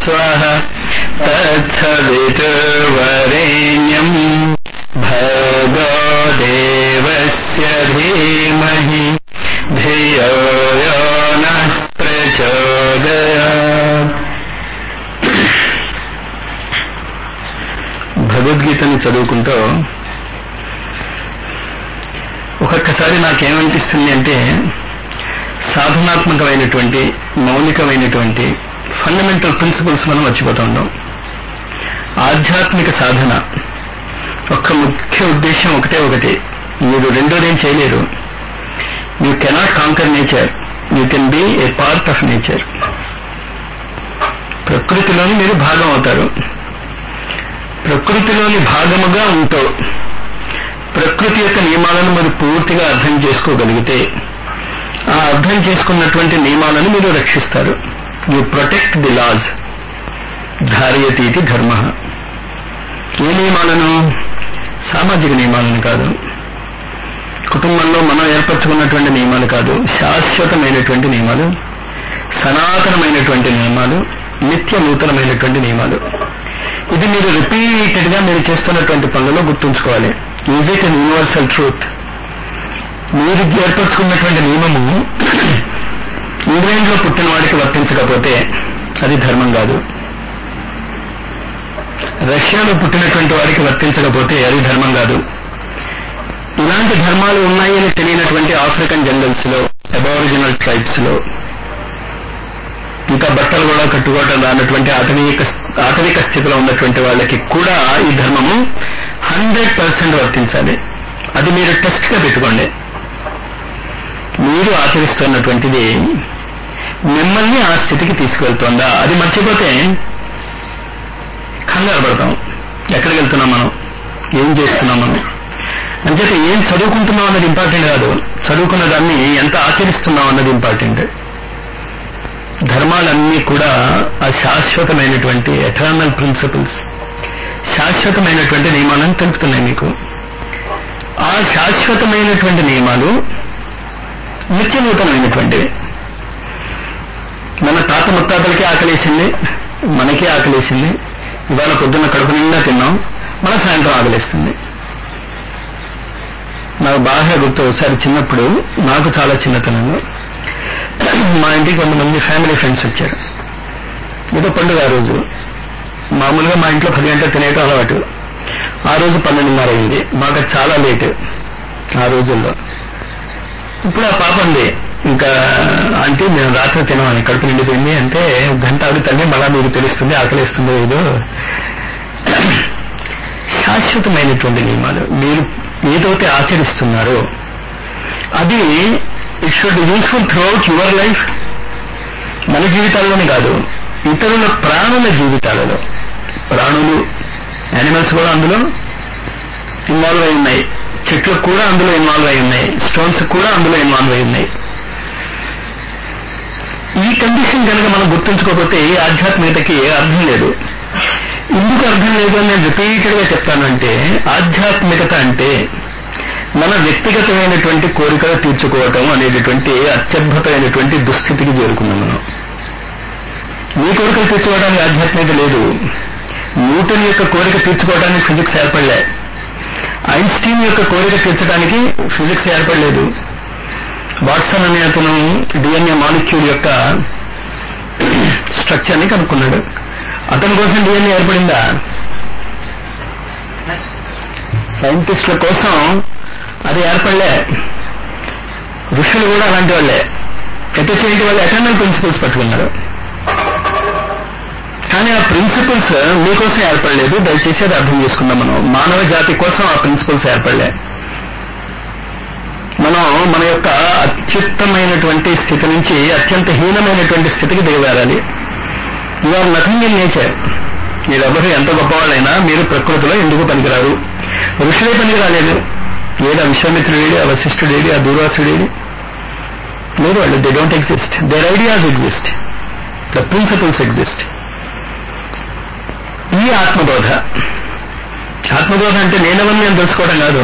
స్వః తత్సవితుర్వరేణ్యం భర్గో దేవస్య ధీమహి ధియో యో నః ప్రచోదయాత్. భగవద్గీతని చదువుకుంటూ ఒక్కొక్కసారి నాకేమనిపిస్తుంది అంటే సాధనాత్మకమైనటువంటి మౌలికమైనటువంటి ఫండమెంటల్ ప్రిన్సిపల్స్ మనం మర్చిపోతూ ఉంటాం. ఆధ్యాత్మిక సాధన ఒక్క ముఖ్య ఉద్దేశం ఒకటి, మీరు రెండోదేం చేయలేరు. You cannot conquer nature, you can be a part of nature. ప్రకృతిలోని మీరు భాగం అవుతారు. ప్రకృతిలోని భాగముగా ఉంటూ ప్రకృతి యొక్క నియమాలను మీరు పూర్తిగా అర్థం చేసుకోగలిగితే ఆ అర్థం చేసుకున్నటువంటి నియమాలను మీరు రక్షిస్తారు. You protect the laws. ధారయతీతి ధర్మ. ఏ నియమాలను? సామాజిక నియమాలను కాదు, కుటుంబంలో మనం ఏర్పరచుకున్నటువంటి నియమాలు కాదు, శాశ్వతమైనటువంటి నియమాలు, సనాతనమైనటువంటి నియమాలు, నిత్య నూతనమైనటువంటి నియమాలు. ఇది మీరు రిపీటెడ్ గా మీరు చేస్తున్నటువంటి పనులలో గుర్తుంచుకోవాలి. Is it an universal truth? మీరు ఏర్పరచుకున్నటువంటి నియమము ఇంగ్లాండ్ లో పుట్టిన వాడికి వర్తించకపోతే అది ధర్మం కాదు. రష్యాలో పుట్టినటువంటి వాడికి వర్తించకపోతే అది ధర్మం కాదు. ఇలాంటి ధర్మాలు ఉన్నాయని తెలియనటువంటి ఆఫ్రికన్ జంగల్స్ లో, అబారిజినల్ ట్రైబ్స్ లో, ఇంకా బట్టలు కూడా కట్టుకోవడం రానటువంటి ఆటవిక స్థితిలో ఉన్నటువంటి వాళ్ళకి కూడా ఈ ధర్మము 100% వర్తించాలి. అది మీరు టెస్ట్ గా పెట్టుకోండి. మీరు ఆచరిస్తున్నటువంటిది మిమ్మల్ని ఆ స్థితికి తీసుకువెళ్తోందా? అది మర్చిపోతే కంగారు పడతాం. ఎక్కడికి వెళ్తున్నాం మనం, ఏం చేస్తున్నాం మనం. అంచేత ఏం చదువుకుంటున్నాం అన్నది ఇంపార్టెంట్ కాదు, చదువుకున్న దాన్ని ఎంత ఆచరిస్తున్నాం అన్నది ఇంపార్టెంట్. ధర్మాలన్నీ కూడా ఆ శాశ్వతమైనటువంటి ఎటర్నల్ ప్రిన్సిపల్స్, శాశ్వతమైనటువంటి నియమాలను తెలుపుతున్నాయి మీకు. ఆ శాశ్వతమైనటువంటి నియమాలు నిత్యనూతనమైనటువంటివి. మన తాత ముత్తాతలకి ఆకలేసింది, మనకే ఆకలేసింది. ఇవాళ పొద్దున్న కడుపు నిండా తిన్నాం, మన సాయంత్రం ఆకలేస్తుంది. నాకు బాగా గుర్తు, ఒకసారి చిన్నప్పుడు, నాకు చాలా చిన్నతనంలో మా ఇంటికి కొంతమంది ఫ్యామిలీ ఫ్రెండ్స్ వచ్చారు. ఏదో పండుగ ఆ రోజు. మామూలుగా మా ఇంట్లో 10 గంటలు తినేయటం అలవాటు. ఆ రోజు 12:30 అయింది. మాకు చాలా లేట్ ఆ రోజుల్లో. ఇప్పుడు ఆ పాప ఉంది, ఇంకా ఆంటీ మేము రాత్రి తినామని, కడుపు నిండిపోయింది అంటే, గంట ఆగుతుంది, మళ్ళా మీకు తెలుస్తుంది ఆకలిస్తుందో ఏదో. శాశ్వతమైనటువంటి నియమాలు మీరు ఏదైతే ఆచరిస్తున్నారో అది it should useful throughout your life. మన జీవితాల్లోనే కాదు, ఇతరుల ప్రాణుల జీవితాలలో. ప్రాణులు, యానిమల్స్ కూడా అందులో ఇన్వాల్వ్ అయి ఉన్నాయి, చెట్లు కూడా అందులో ఇన్వాల్వ్ అయి ఉన్నాయి, స్టోన్స్ కూడా అందులో ఇన్వాల్వ్ అయి ఉన్నాయి. ఈ కండిషన్ కనుక మనం గుర్తుంచుకోకపోతే ఈ ఆధ్యాత్మికతకి అర్థం లేదు. ఎందుకు అర్థం లేదు అని నేను రిపీటెడ్ గా చెప్తానంటే, ఆధ్యాత్మికత అంటే మన వ్యక్తిగతమైనటువంటి కోరికలు తీర్చుకోవటం అనేటటువంటి అత్యద్భుతమైనటువంటి దుస్థితికి చేరుకున్నాం మనం. మీ కోరికలు తీర్చుకోవడానికి ఆధ్యాత్మికత లేదు. న్యూటన్ యొక్క కోరిక తీర్చుకోవడానికి ఫిజిక్స్ ఏర్పడలే. ఐన్స్టీన్ యొక్క కోరిక తీర్చడానికి ఫిజిక్స్ ఏర్పడలేదు. వాట్సన్ అనే అతను డిఎన్ఏ మాలిక్యూల్ యొక్క స్ట్రక్చర్ ని కనుక్కున్నాడు. అతని కోసం డిఎన్ఏ ఏర్పడిందా? సైంటిస్టుల కోసం అది ఏర్పడలే. ఋషులు కూడా అలాంటి వాళ్ళే. ఎటువంటి వాళ్ళు ఎటర్నల్ ప్రిన్సిపల్స్ పట్టుకున్నారు. కానీ ఆ ప్రిన్సిపల్స్ మీకోసం ఏర్పడలేదు. దయచేసి అది అర్థం చేసుకుందాం. మనం మానవ జాతి కోసం ఆ ప్రిన్సిపల్స్ ఏర్పడలే. మనం మన యొక్క అత్యుత్తమైనటువంటి స్థితి నుంచి అత్యంత హీనమైనటువంటి స్థితికి దిగవేరాలి. You are nothing in nature. మీరెవరు ఎంత గొప్పవాళ్ళైనా మీరు ప్రకృతిలో ఎందుకు పనికిరారు. ఋషులే పనికి రాలేదు. ఏది ఆ విశ్వామిత్రుడేది, ఆ వశిష్ఠుడేది, ఆ దూర్వాసుడేది? లేదు, వాళ్ళు they don't exist. Their ideas exist, the principles exist. ఈ ఆత్మబోధ అంటే నేనెవరిని నేను తెలుసుకోవడం కాదు.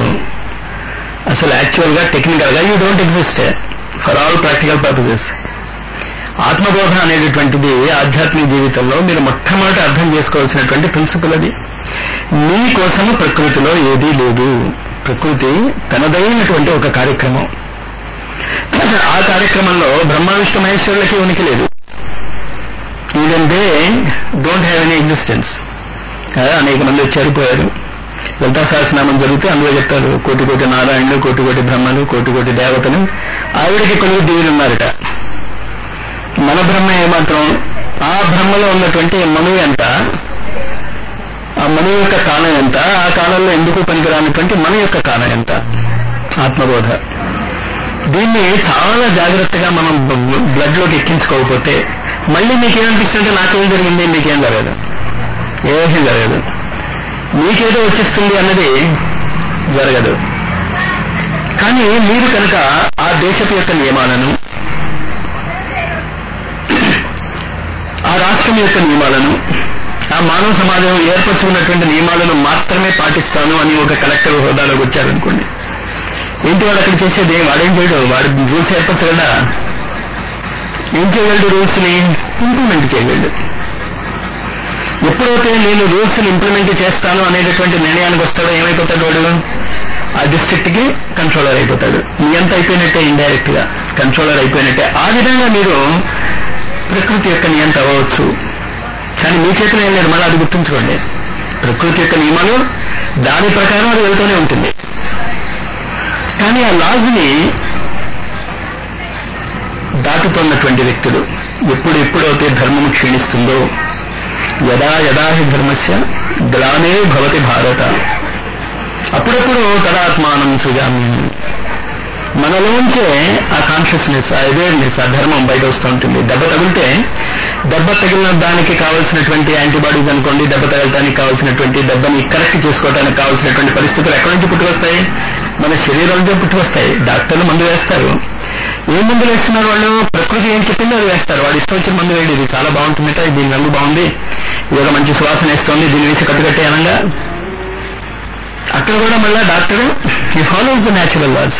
అసలు యాక్చువల్ గా టెక్నికల్ గా you don't exist for all practical purposes. ఆత్మబోధ అనేటటువంటిది ఆధ్యాత్మిక జీవితంలో మీరు మొట్టమొదటి అర్థం చేసుకోవాల్సినటువంటి ప్రిన్సిపల్ అది. మీకోసము ప్రకృతిలో ఏదీ లేదు. ప్రకృతి తనదైనటువంటి ఒక కార్యక్రమం. ఆ కార్యక్రమంలో బ్రహ్మ విష్ణు మహేశ్వరులకి ఉనికి లేదు. Even they don't have any existence. అనేక మంది వచ్చారు పోయారు. లలితా సహస్రనామం జరిగితే అందులో చెప్తారు కోటి కోటి నారాయణులు, కోటి కోటి బ్రహ్మలు, కోటి కోటి దేవతలు. ఆవిడికి కొన్ని దీవులు ఉన్నారట. మన బ్రహ్మ ఏమాత్రం? ఆ బ్రహ్మలో ఉన్నటువంటి మనువు ఎంత, ఆ మనువు యొక్క కాలం ఎంత, ఆ కాలంలో ఎందుకు పనికిరానటువంటి మన యొక్క కాలం ఎంత? ఆత్మబోధ. దీన్ని చాలా జాగ్రత్తగా మనం బ్లడ్ లోకి ఎక్కించుకోకపోతే మళ్ళీ మీకేమనిపిస్తుంటే నాకేం జరిగింది, మీకేం జరగదు, ఏమీ జరగదు, మీకేదో వచ్చేస్తుంది అన్నది జరగదు. కానీ మీరు కనుక ఆ దేశపు యొక్క నియమాలను, ఆ రాష్ట్రం యొక్క నియమాలను, ఆ మానవ సమాజం ఏర్పరచుకున్నటువంటి నియమాలను మాత్రమే పాటిస్తాను అని ఒక కలెక్టర్ హోదాలోకి వచ్చారనుకోండి, ఏంటి వాడు అక్కడ చేసేది? వాడేం చేయడు, వాడు రూల్స్ ఏర్పరచగలడా? ఏం చేయగలడు? రూల్స్ ని ఇంప్లిమెంట్ చేయగలడు. ఎప్పుడైతే నేను రూల్స్ ని ఇంప్లిమెంట్ చేస్తాను అనేటటువంటి నిర్ణయానికి వస్తాడో ఏమైపోతాడు వాడు? ఆ డిస్ట్రిక్ట్ కి కంట్రోలర్ అయిపోతాడు. నియంత అయిపోయినట్టే, ఇండైరెక్ట్ గా కంట్రోలర్ అయిపోయినట్టే. ఆ విధంగా మీరు ప్రకృతి యొక్క నియంత అవ్వచ్చు. కానీ మీ చేతిలో ఏం లేదు. మళ్ళీ అది గుర్తుంచుకోండి, ప్రకృతి యొక్క నియమాలు దాని ప్రకారం అది వెళ్తూనే ఉంటుంది. కానీ ఆ లాజ్ ని దాటుతున్నటువంటి వ్యక్తులు ఎప్పుడైతే ధర్మము క్షీణిస్తుందో, యదా యదా హి ధర్మస్య గ్లానే భవతి భారత అప్పుడప్పుడు తదాత్మానం సృజామి. మనలోంచే ఆ కాన్షియస్నెస్, ఆ అవేర్నెస్, ఆ ధర్మం బయట వస్తూ ఉంటుంది. దెబ్బ తగిలితే దెబ్బ తగిలిన దానికి కావాల్సినటువంటి యాంటీబాడీస్ అనుకోండి, దెబ్బ తగలటానికి కావాల్సినటువంటి, దెబ్బని కరెక్ట్ చేసుకోవడానికి కావాల్సినటువంటి పరిస్థితులు ఎక్కడి నుంచి పుట్టుకొస్తాయి? మన శరీరంలో పుట్టుకొస్తాయి. డాక్టర్లు మందు వేస్తారు. ఏ మందులు వేస్తున్నారు వాళ్ళు? ప్రకృతి ఏం చెప్పిందో అది వేస్తారు. వాడు ఇష్టం వచ్చిన మందు వేయడు. ఇది చాలా బాగుంటుందట, దీని రంగు బాగుంది, ఇది ఒక మంచి సువాసన వేస్తోంది, దీని వేసి కట్టుకట్టే అనగా అక్కడ కూడా మళ్ళా doctor he follows the natural laws.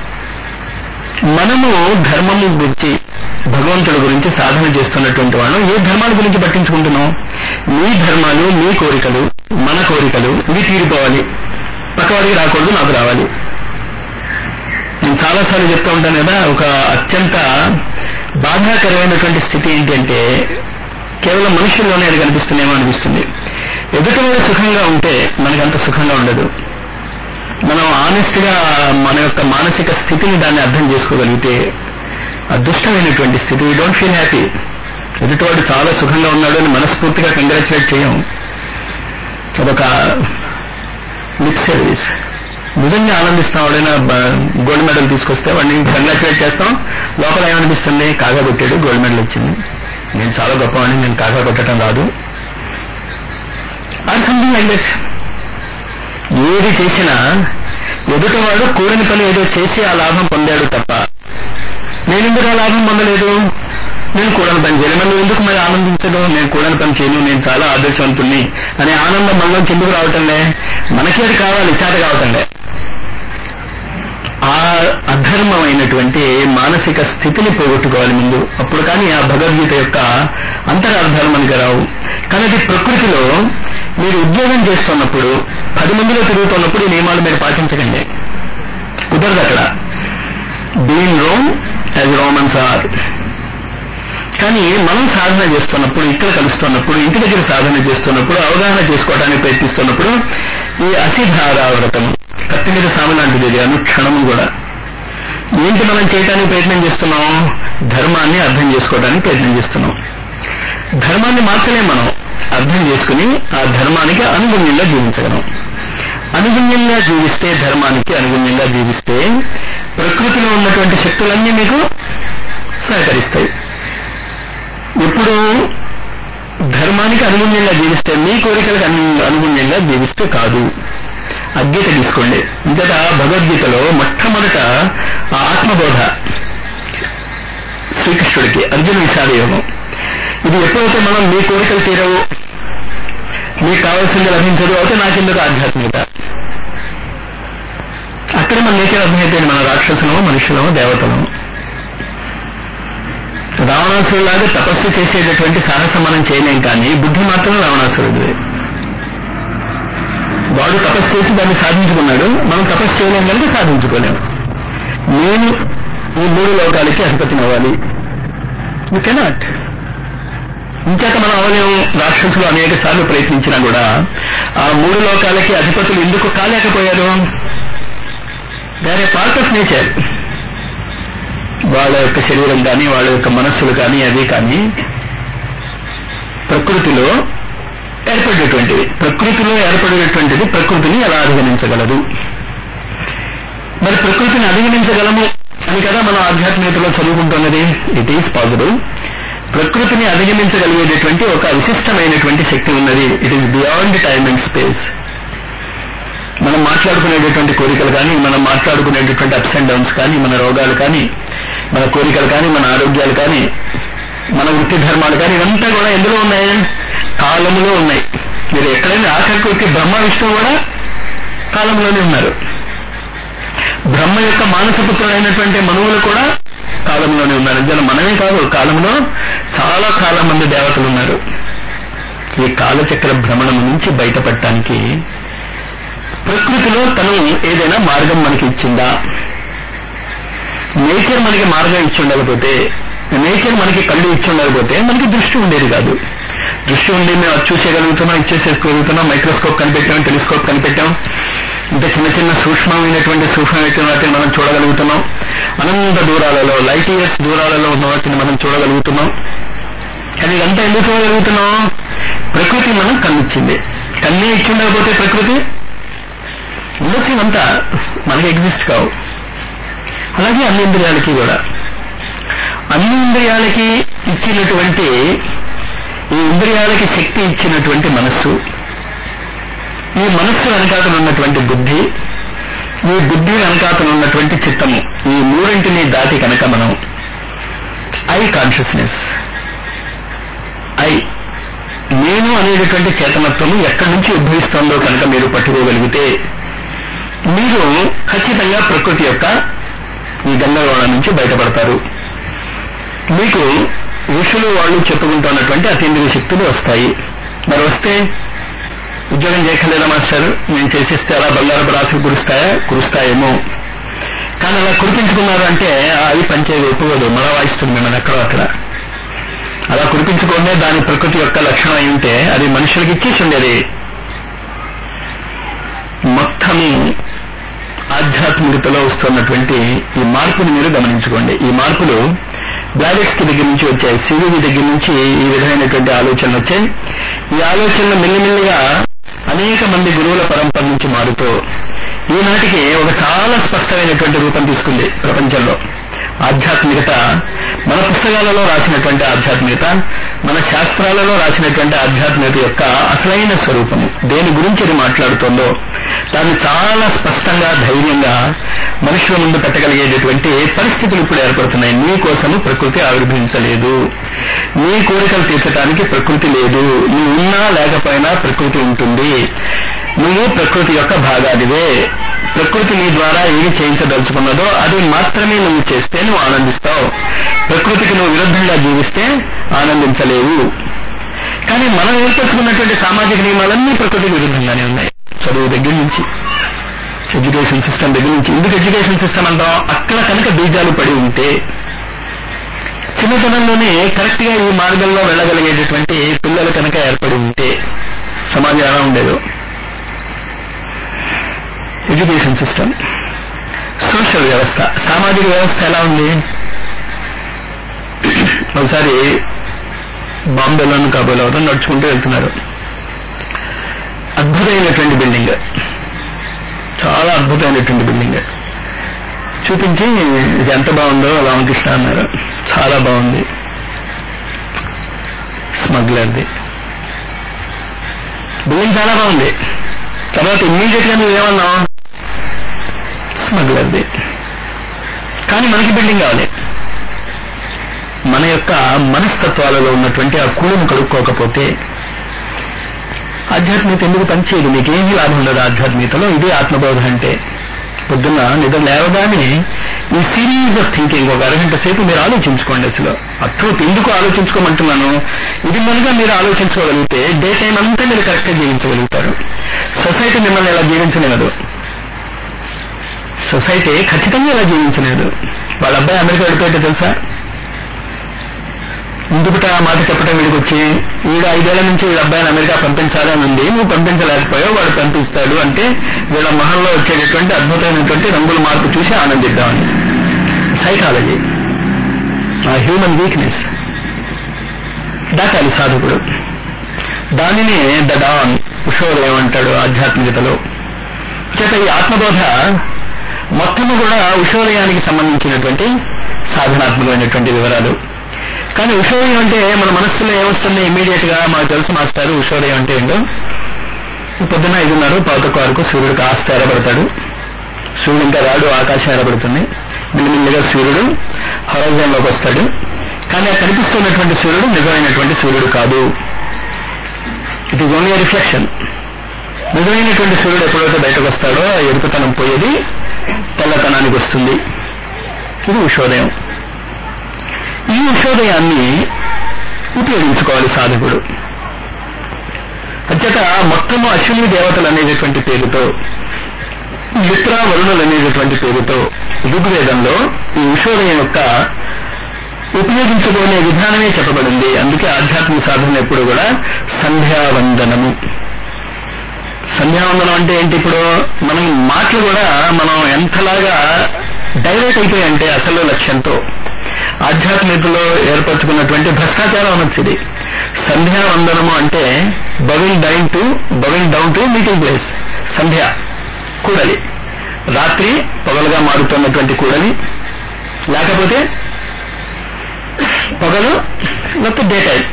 మనము ధర్మము గురించి, భగవంతుడి గురించి సాధన చేస్తున్నటువంటి వాళ్ళు ఏ ధర్మాల గురించి పట్టించుకుంటున్నాం? మీ ధర్మాలు, మీ కోరికలు, మన కోరికలు ఇవి తీరిపోవాలి. పక్కవాడికి రాకూడదు, నాకు రావాలి. నేను చాలాసార్లు చెప్తూ ఉంటాను కదా, ఒక అత్యంత బాధాకరమైనటువంటి స్థితి ఏంటంటే కేవలం మనుషుల్లోనే అది కనిపిస్తుందేమో అనిపిస్తుంది. ఎదుటివాడు సుఖంగా ఉంటే మనకంత సుఖంగా ఉండదు. మనం ఆనెస్ట్ గా మన యొక్క మానసిక స్థితిని దాన్ని అర్థం చేసుకోగలిగితే అదృష్టమైనటువంటి స్థితి. We don't feel happy. ఎదుటివాడు చాలా సుఖంగా ఉన్నాడు అని మనస్ఫూర్తిగా కంగ్రాచులేట్ చేయం. అదొక లిప్ సర్వీస్. నిజంగా ఆనందిస్తాం. వాడైనా గోల్డ్ మెడల్ తీసుకొస్తే వాడిని కంగ్రాచులేట్ చేస్తాం. లోపల ఏమనిపిస్తుంది? కాగా కొట్టాడు, గోల్డ్ మెడల్ వచ్చింది, నేను చాలా గొప్పవాడిని, నేను కాగా కొట్టడం రాదు, ఆర్ సంథింగ్ లైక్ దట్. ఏది చేసినా ఎదుటివాడు కూడని పని ఏదో చేసి ఆ లాభం పొందాడు తప్ప నేనెందుకు ఆ లాభం పొందలేదు? నేను కూడని పని చేయలేదు. మరి నువ్వు ఎందుకు మరి ఆనందించడం? నేను కూడని పని చేయను, నేను చాలా ఆదర్శవంతుణ్ణి అనే ఆనందం మనలోంచి ఎందుకు రావటంలే? మనకి అది కావాలి, చేత కావటంలే. ఆ అధర్మమైనటువంటి మానసిక స్థితిని పోగొట్టుకోవాలి ముందు. అప్పుడు కానీ ఆ భగవద్గీత యొక్క అంతరార్థాలు మనకి రావు. కానీ అది ప్రకృతిలో మీరు ఉద్యోగం చేస్తున్నప్పుడు, 10 మందిలో తిరుగుతున్నప్పుడు ఈ నియమాలు మీరు పాటించకండి, కుదరదు అక్కడ. Being Rome as Romans are. కానీ మనం సాధన చేస్తున్నప్పుడు, ఇక్కడ కలుస్తున్నప్పుడు, ఇంటి దగ్గర సాధన చేస్తున్నప్పుడు, అవగాహన చేసుకోవడానికి ప్రయత్నిస్తున్నప్పుడు ఈ అసిధారావ్రతం కత్తి మీద సాము లాంటిది. ఇది అనుక్షణము కూడా ఏంటి మనం చేయడానికి ప్రయత్నం చేస్తున్నాం? ధర్మాన్ని అర్థం చేసుకోవడానికి ప్రయత్నం చేస్తున్నాం. ధర్మాన్ని మార్చలేం మనం. అర్థం చేసుకుని ఆ ధర్మానికి అనుగుణ్యంగా జీవించగలం. అనుగుణ్యంగా జీవిస్తే, ధర్మానికి అనుగుణ్యంగా జీవిస్తే ప్రకృతిలో ఉన్నటువంటి శక్తులన్నీ మీకు సహకరిస్తాయి. ఇప్పుడు ధర్మానికి అనుగుణ్యంగా జీవిస్తే, మీ కోరికలకు అనుగుణ్యంగా జీవిస్తే కాదు. అద్గీత తీసుకోండి. ఇంతట భగవద్గీతలో మొట్టమొదట ఆ ఆత్మబోధ శ్రీకృష్ణుడికి, అర్జున విషాద యోగం. ఇది ఎప్పుడైతే మనం మీ కోరికలు తీరవు, మీకు కావాల్సింది లభించదు అయితే నాకెందుకు ఆధ్యాత్మికత? అక్కడ మన నేచర్ అర్థమైపోయింది. మన రాక్షసులము, మనుషులము, దేవతలము. రావణ రావణాసురులాగా తపస్సు చేసేటటువంటి సాహసం మనం చేయలేం, కానీ బుద్ధి మాత్రం రావణాసురుడిదే. వాడు తపస్సు చేసి దాన్ని సాధించుకున్నాడు, మనం తపస్సు చేయలేం కనుక సాధించుకోలేము. నేను ఈ 3 లోకాలకి అధిపతిని అవ్వాలి, యూ కెనాట్. ఇంకేత మనం అవలేము. రాక్షసులు అనేక సార్లు ప్రయత్నించినా కూడా ఆ 3 లోకాలకి అధిపతులు ఎందుకు కాలేకపోయారు? They are a part of nature. వాళ్ళ యొక్క శరీరం కానీ, వాళ్ళ యొక్క మనస్సులు కానీ, అది కానీ ప్రకృతిలో ఏర్పడేటువంటివి. ప్రకృతిలో ఏర్పడేటువంటిది ప్రకృతిని ఎలా అధిగమించగలదు? మరి ప్రకృతిని అధిగమించగలము అని కదా మనం ఆధ్యాత్మికతలో చదువుకుంటున్నది. It is possible. ప్రకృతిని అధిగమించగలిగేటటువంటి ఒక విశిష్టమైనటువంటి శక్తి ఉన్నది. It is beyond time and space. మనం మాట్లాడుకునేటటువంటి కోరికలు కానీ, మనం మాట్లాడుకునేటటువంటి అప్స్ అండ్ డౌన్స్ కానీ, మన రోగాలు కానీ, మన కోరికలు కానీ, మన ఆరోగ్యాలు కానీ, మన వృత్తి ధర్మాలు కానీ, ఇవంతా కూడా ఎందులో ఉన్నాయి? కాలంలో ఉన్నాయి. మీరు ఎక్కడైనా ఆఖరికి వచ్చి బ్రహ్మ విష్ణువు కూడా కాలంలోనే ఉన్నారు. బ్రహ్మ యొక్క మానసపుత్రుడైనటువంటి మనువులు కూడా కాలంలోనే ఉన్నారు. ఇందులో మనమే కాదు, కాలంలో చాలా చాలా మంది దేవతలు ఉన్నారు. ఈ కాలచక్ర భ్రమణం నుంచి బయటపడటానికి ప్రకృతిలో తను ఏదైనా మార్గం మనకి ఇచ్చిందా? నేచర్ మనకి మార్గం ఇచ్చి ఉండకపోతే, నేచర్ మనకి కళ్ళు ఇచ్చి ఉండకపోతే మనకి దృష్టి ఉండేది కాదు. దృష్టి ఉండి మేము అది చూసేయగలుగుతున్నాం, ఇచ్చేసేసుకోగలుగుతున్నాం. Microscope కనిపెట్టాం, telescope కనిపెట్టాం. ఇంత చిన్న చిన్న సూక్ష్మమైనటువంటి వాటిని మనం చూడగలుగుతున్నాం. అనంత దూరాలలో, లైట్ ఇయర్స్ దూరాలలో ఉన్న వాటిని మనం చూడగలుగుతున్నాం. కానీ ఇదంతా ఎందుకు చూడగలుగుతున్నాం? ప్రకృతి మనం కన్నిచ్చింది. కన్నే ఇచ్చి ఉండకపోతే ప్రకృతి ఉండొచ్చు, ఇవంతా మనకి ఎగ్జిస్ట్ కావు. అలాగే అన్ని ఇంద్రియాలకి కూడా, అన్ని ఇంద్రియాలకి ఇచ్చినటువంటి, ఈ ఇంద్రియాలకి శక్తి ఇచ్చినటువంటి మనస్సు, ఈ మనస్సు వెనకాతలు ఉన్నటువంటి బుద్ధి, ఈ బుద్ధి వెనకాతలు ఉన్నటువంటి చిత్తము, ఈ 3ంటిని దాటి కనుక మనం ఐ కాన్షియస్నెస్, నేను అనేటటువంటి చేతనత్వము ఎక్కడి నుంచి ఉద్భవిస్తోందో కనుక మీరు పట్టుకోగలిగితే మీరు ఖచ్చితంగా ప్రకృతి యొక్క ఈ గందరగోళం నుంచి బయటపడతారు. మీకు ఋషులు వాళ్ళు చెప్పుకుంటున్నటువంటి అతీంద్రియ శక్తులు వస్తాయి. మరి వస్తే ఉద్యోగం చేయక్కర్లేదా మాస్టర్? నేను చేసేస్తే అలా బంగారపు రాశులు కురుస్తాయేమో. కానీ అలా కురిపించుకున్నారు అంటే అది పంచేది ఒప్పుకోదు, మళ్ళా వాయిస్తుంది మిమ్మల్ని ఎక్కడో అక్కడ. అలా కురిపించుకుంటే దాని ప్రకృతి యొక్క లక్షణం అయి ఉంటే అది మనుషులకి ఇచ్చేసి ఉండేది. మొత్తము ఆధ్యాత్మికతలో వస్తున్నటువంటి ఈ మార్పుని మీరు గమనించుకోండి. ఈ మార్పులు బ్లాడెక్స్కి దగ్గర నుంచి వచ్చాయి, సివివి దగ్గర నుంచి ఈ విధమైనటువంటి ఆలోచనలు వచ్చాయి. ఈ ఆలోచనలు మెల్లిమెల్లిగా అనేక మంది గురువుల పరంపర నుంచి మారుతూ ఈనాటికి ఒక చాలా స్పష్టమైనటువంటి రూపం తీసుకుంది ప్రపంచంలో. ఆధ్యాత్మికత మన పుస్తకాలలో రాసినటువంటి ఆధ్యాత్మికత, మన శాస్త్రాలలో రాసినటువంటి ఆధ్యాత్మికత యొక్క అసలైన స్వరూపము, దేని గురించి అది మాట్లాడుతోందో దాన్ని చాలా స్పష్టంగా, ధైర్యంగా మనుషుల ముందు పెట్టగలిగేటటువంటి పరిస్థితులు ఇప్పుడు ఏర్పడుతున్నాయి. నీ కోసము ప్రకృతి ఆవిర్భవించలేదు, నీ కోరికలు తీర్చడానికి ప్రకృతి లేదు. నువ్వు ఉన్నా లేకపోయినా ప్రకృతి ఉంటుంది. నువ్వు ప్రకృతి యొక్క భాగానివే. ప్రకృతి నీ ద్వారా ఏమి చేయించదలుచుకున్నదో అది మాత్రమే నువ్వు చేస్తే నువ్వు ఆనందిస్తావు. ప్రకృతికి నువ్వు విరుద్ధంగా జీవిస్తే ఆనందించలేవు. కానీ మనం ఏర్పరచుకున్నటువంటి సామాజిక నియమాలన్నీ ప్రకృతికి విరుద్ధంగానే ఉన్నాయి. చదువు దగ్గర నుంచి, ఎడ్యుకేషన్ సిస్టమ్ దగ్గర నుంచి. ఎందుకు ఎడ్యుకేషన్ సిస్టమ్ అంటాం? అక్కడ కనుక బీజాలు పడి ఉంటే, చిన్నతనంలోనే కరెక్ట్ గా ఈ మార్గంలో వెళ్ళగలిగేటటువంటి పిల్లలు కనుక ఏర్పడి ఉంటే సమాజం ఎలా ఉండేదో. ఎడ్యుకేషన్ సిస్టమ్, సోషల్ వ్యవస్థ, సామాజిక వ్యవస్థ ఎలా ఉంది? ఒకసారి బాంబేలోను కాబోలో నడుచుకుంటూ వెళ్తున్నారు. అద్భుతమైనటువంటి బిల్డింగ్, చాలా అద్భుతమైనటువంటి బిల్డింగ్ చూపించి ఇది ఎంత బాగుందో రామకృష్ణ అన్నారు. చాలా బాగుంది. స్మగ్లర్ది బిల్డింగ్ చాలా బాగుంది. తర్వాత ఇమ్మీడియట్ గా నువ్వేమన్నావు? స్మగ్లర్ది. కానీ మనకి బిల్డింగ్ కావాలి. మన యొక్క మనస్తత్వాలలో ఉన్నటువంటి ఆ కూడును కడుక్కోకపోతే ఆధ్యాత్మికత ఎందుకు పనిచేయదు? నీకేమీ లాభం ఉండదు ఆధ్యాత్మికతలో. ఇది ఆత్మబోధ అంటే. పొద్దున్న నిద్ర లేవగానే ఈ సిరీస్ ఆఫ్ థింకింగ్ ఒక అరగంట సేపు మీరు ఆలోచించుకోండి. అసలు ట్రూత్ ఎందుకు ఆలోచించుకోమంటున్నాను, ఇది కనుక మీరు ఆలోచించుకోగలిగితే డే టైం అంతా మీరు కరెక్ట్గా జీవించగలుగుతారు. సొసైటీ మిమ్మల్ని ఎలా జీవించలేదు, సొసైటీ ఖచ్చితంగా ఎలా జీవించలేదు. వాళ్ళ అబ్బాయి అమెరికా వెళ్ళిపోయింటే తెలుసా, ఎందుకుట ఆ మాట చెప్పడం వీడికి వచ్చి, వీడు 5 ఏళ్ల నుంచి వీళ్ళ అబ్బాయిని అమెరికా పంపించాలని ఉంది, నువ్వు పంపించలేకపోయావు, వాడు పంపిస్తాడు అంటే వీళ్ళ మొహంలో వచ్చేటటువంటి అద్భుతమైనటువంటి రంగుల మార్పు చూసి ఆనందిద్దామని. సైకాలజీ, ఆ హ్యూమన్ వీక్నెస్ దాటాలి సాధకుడు. దానినే ద డాన్, ఉషోదయం అంటాడు ఆధ్యాత్మికతలో. చేత ఈ ఆత్మబోధ మొత్తము కూడా ఉషోదయానికి సంబంధించినటువంటి సాధనాత్మకమైనటువంటి వివరాలు. కానీ ఉషోదయం అంటే మన మనస్సులో ఏమొస్తుంది ఇమీడియట్ గా, మాకు తెలుసు మాస్టారు ఉషోదయం అంటే ఏంటో. పొద్దున్న 5:30 సూర్యుడు కాస్త ఎరబడతాడు, సూర్యుడు ఇంకా రాడు, ఆకాశం ఎరబడుతుంది, మెల్లిమెల్లిగా సూర్యుడు హొరైజన్ లోకి వస్తాడు. కానీ ఆ కనిపిస్తున్నటువంటి సూర్యుడు నిజమైనటువంటి సూర్యుడు కాదు, ఇట్ ఈజ్ ఓన్లీ రిఫ్లెక్షన్. నిజమైనటువంటి సూర్యుడు ఎప్పుడైతే బయటకు వస్తాడో ఆ ఎరుపుతనం పోయేది, తెల్లతనానికి వస్తుంది. ఇది ఉషోదయం. ఈ ఉషోదయాన్ని ఉపయోగించుకోవాలి సాధకుడు. అచ్చట మొత్తము అశ్విని దేవతలు అనేటటువంటి పేరుతో, మిత్ర వరుణులు అనేటటువంటి పేరుతో ఋగ్వేదంలో ఈ ఉషోదయం యొక్క ఉపయోగించుకునే విధానమే చెప్పబడింది. అందుకే ఆధ్యాత్మిక సాధన ఎప్పుడు కూడా సంధ్యావందనము. సంధ్యావందనం అంటే ఏంటి, ఇప్పుడు మనం మాటలు కూడా మనం ఎంతలాగా డైవర్ట్ అయిపోయాయంటే అసలు లక్ష్యంతో ఆధ్యాత్మికతలో ఏర్పరచుకున్నటువంటి భ్రష్టాచారం అనొచ్చు ఇది. సంధ్యావందనము అంటే bowing down to meeting place. సంధ్య కూడలి, రాత్రి పొగలుగా మారుతున్నటువంటి కూడలి, లేకపోతే పొగలు లేకపోతే డే టైం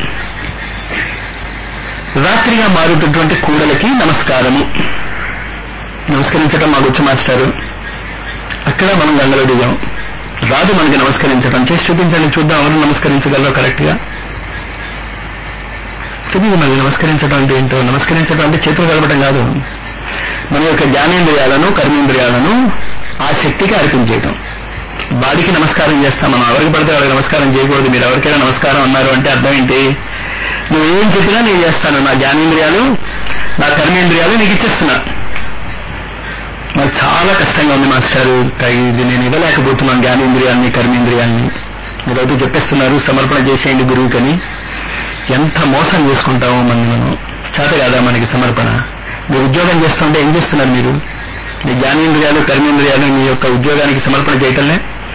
రాత్రిగా మారుతున్నటువంటి కూడలికి నమస్కారము. నమస్కరించడం మాకు వచ్చి మాస్టారు, అక్కడ మనం గంగలో దిగాం, రాదు మనకి నమస్కరించడం. చేసి చూపించండి చూద్దాం, ఎవరు నమస్కరించగలరో కరెక్ట్ గా చెప్పి. మనకి నమస్కరించడం అంటే ఏంటో, నమస్కరించడం అంటే చేతులు కలపడం కాదు, మన యొక్క జ్ఞానేంద్రియాలను కర్మేంద్రియాలను ఆ శక్తికి అర్పించేయటం. బాడీకి నమస్కారం చేస్తాం మనం, ఎవరికి పడితే వాళ్ళకి నమస్కారం చేయకూడదు. మీరు ఎవరికైనా నమస్కారం అన్నారు అంటే అర్థం ఏంటి, నువ్వేం చెప్పినా నేను చేస్తాను, నా జ్ఞానేంద్రియాలు నా కర్మేంద్రియాలు నీకు ఇచ్చేస్తున్నా. నాకు చాలా కష్టంగా ఉంది మాస్టారు, ఇది నేను ఇవ్వలేకపోతున్నాను జ్ఞానేంద్రియాల్ని కర్మేంద్రియాల్ని. మీరైతే చెప్పేస్తున్నారు సమర్పణ చేసేయండి గురువుకని. ఎంత మోసం చేసుకుంటామో మనం చేత కాదా మనకి సమర్పణ. మీరు ఉద్యోగం చేస్తుంటే ఏం చేస్తున్నారు, మీరు మీ జ్ఞానేంద్రియాలు కర్మేంద్రియాలు మీ యొక్క ఉద్యోగానికి సమర్పణ చేయటంలే.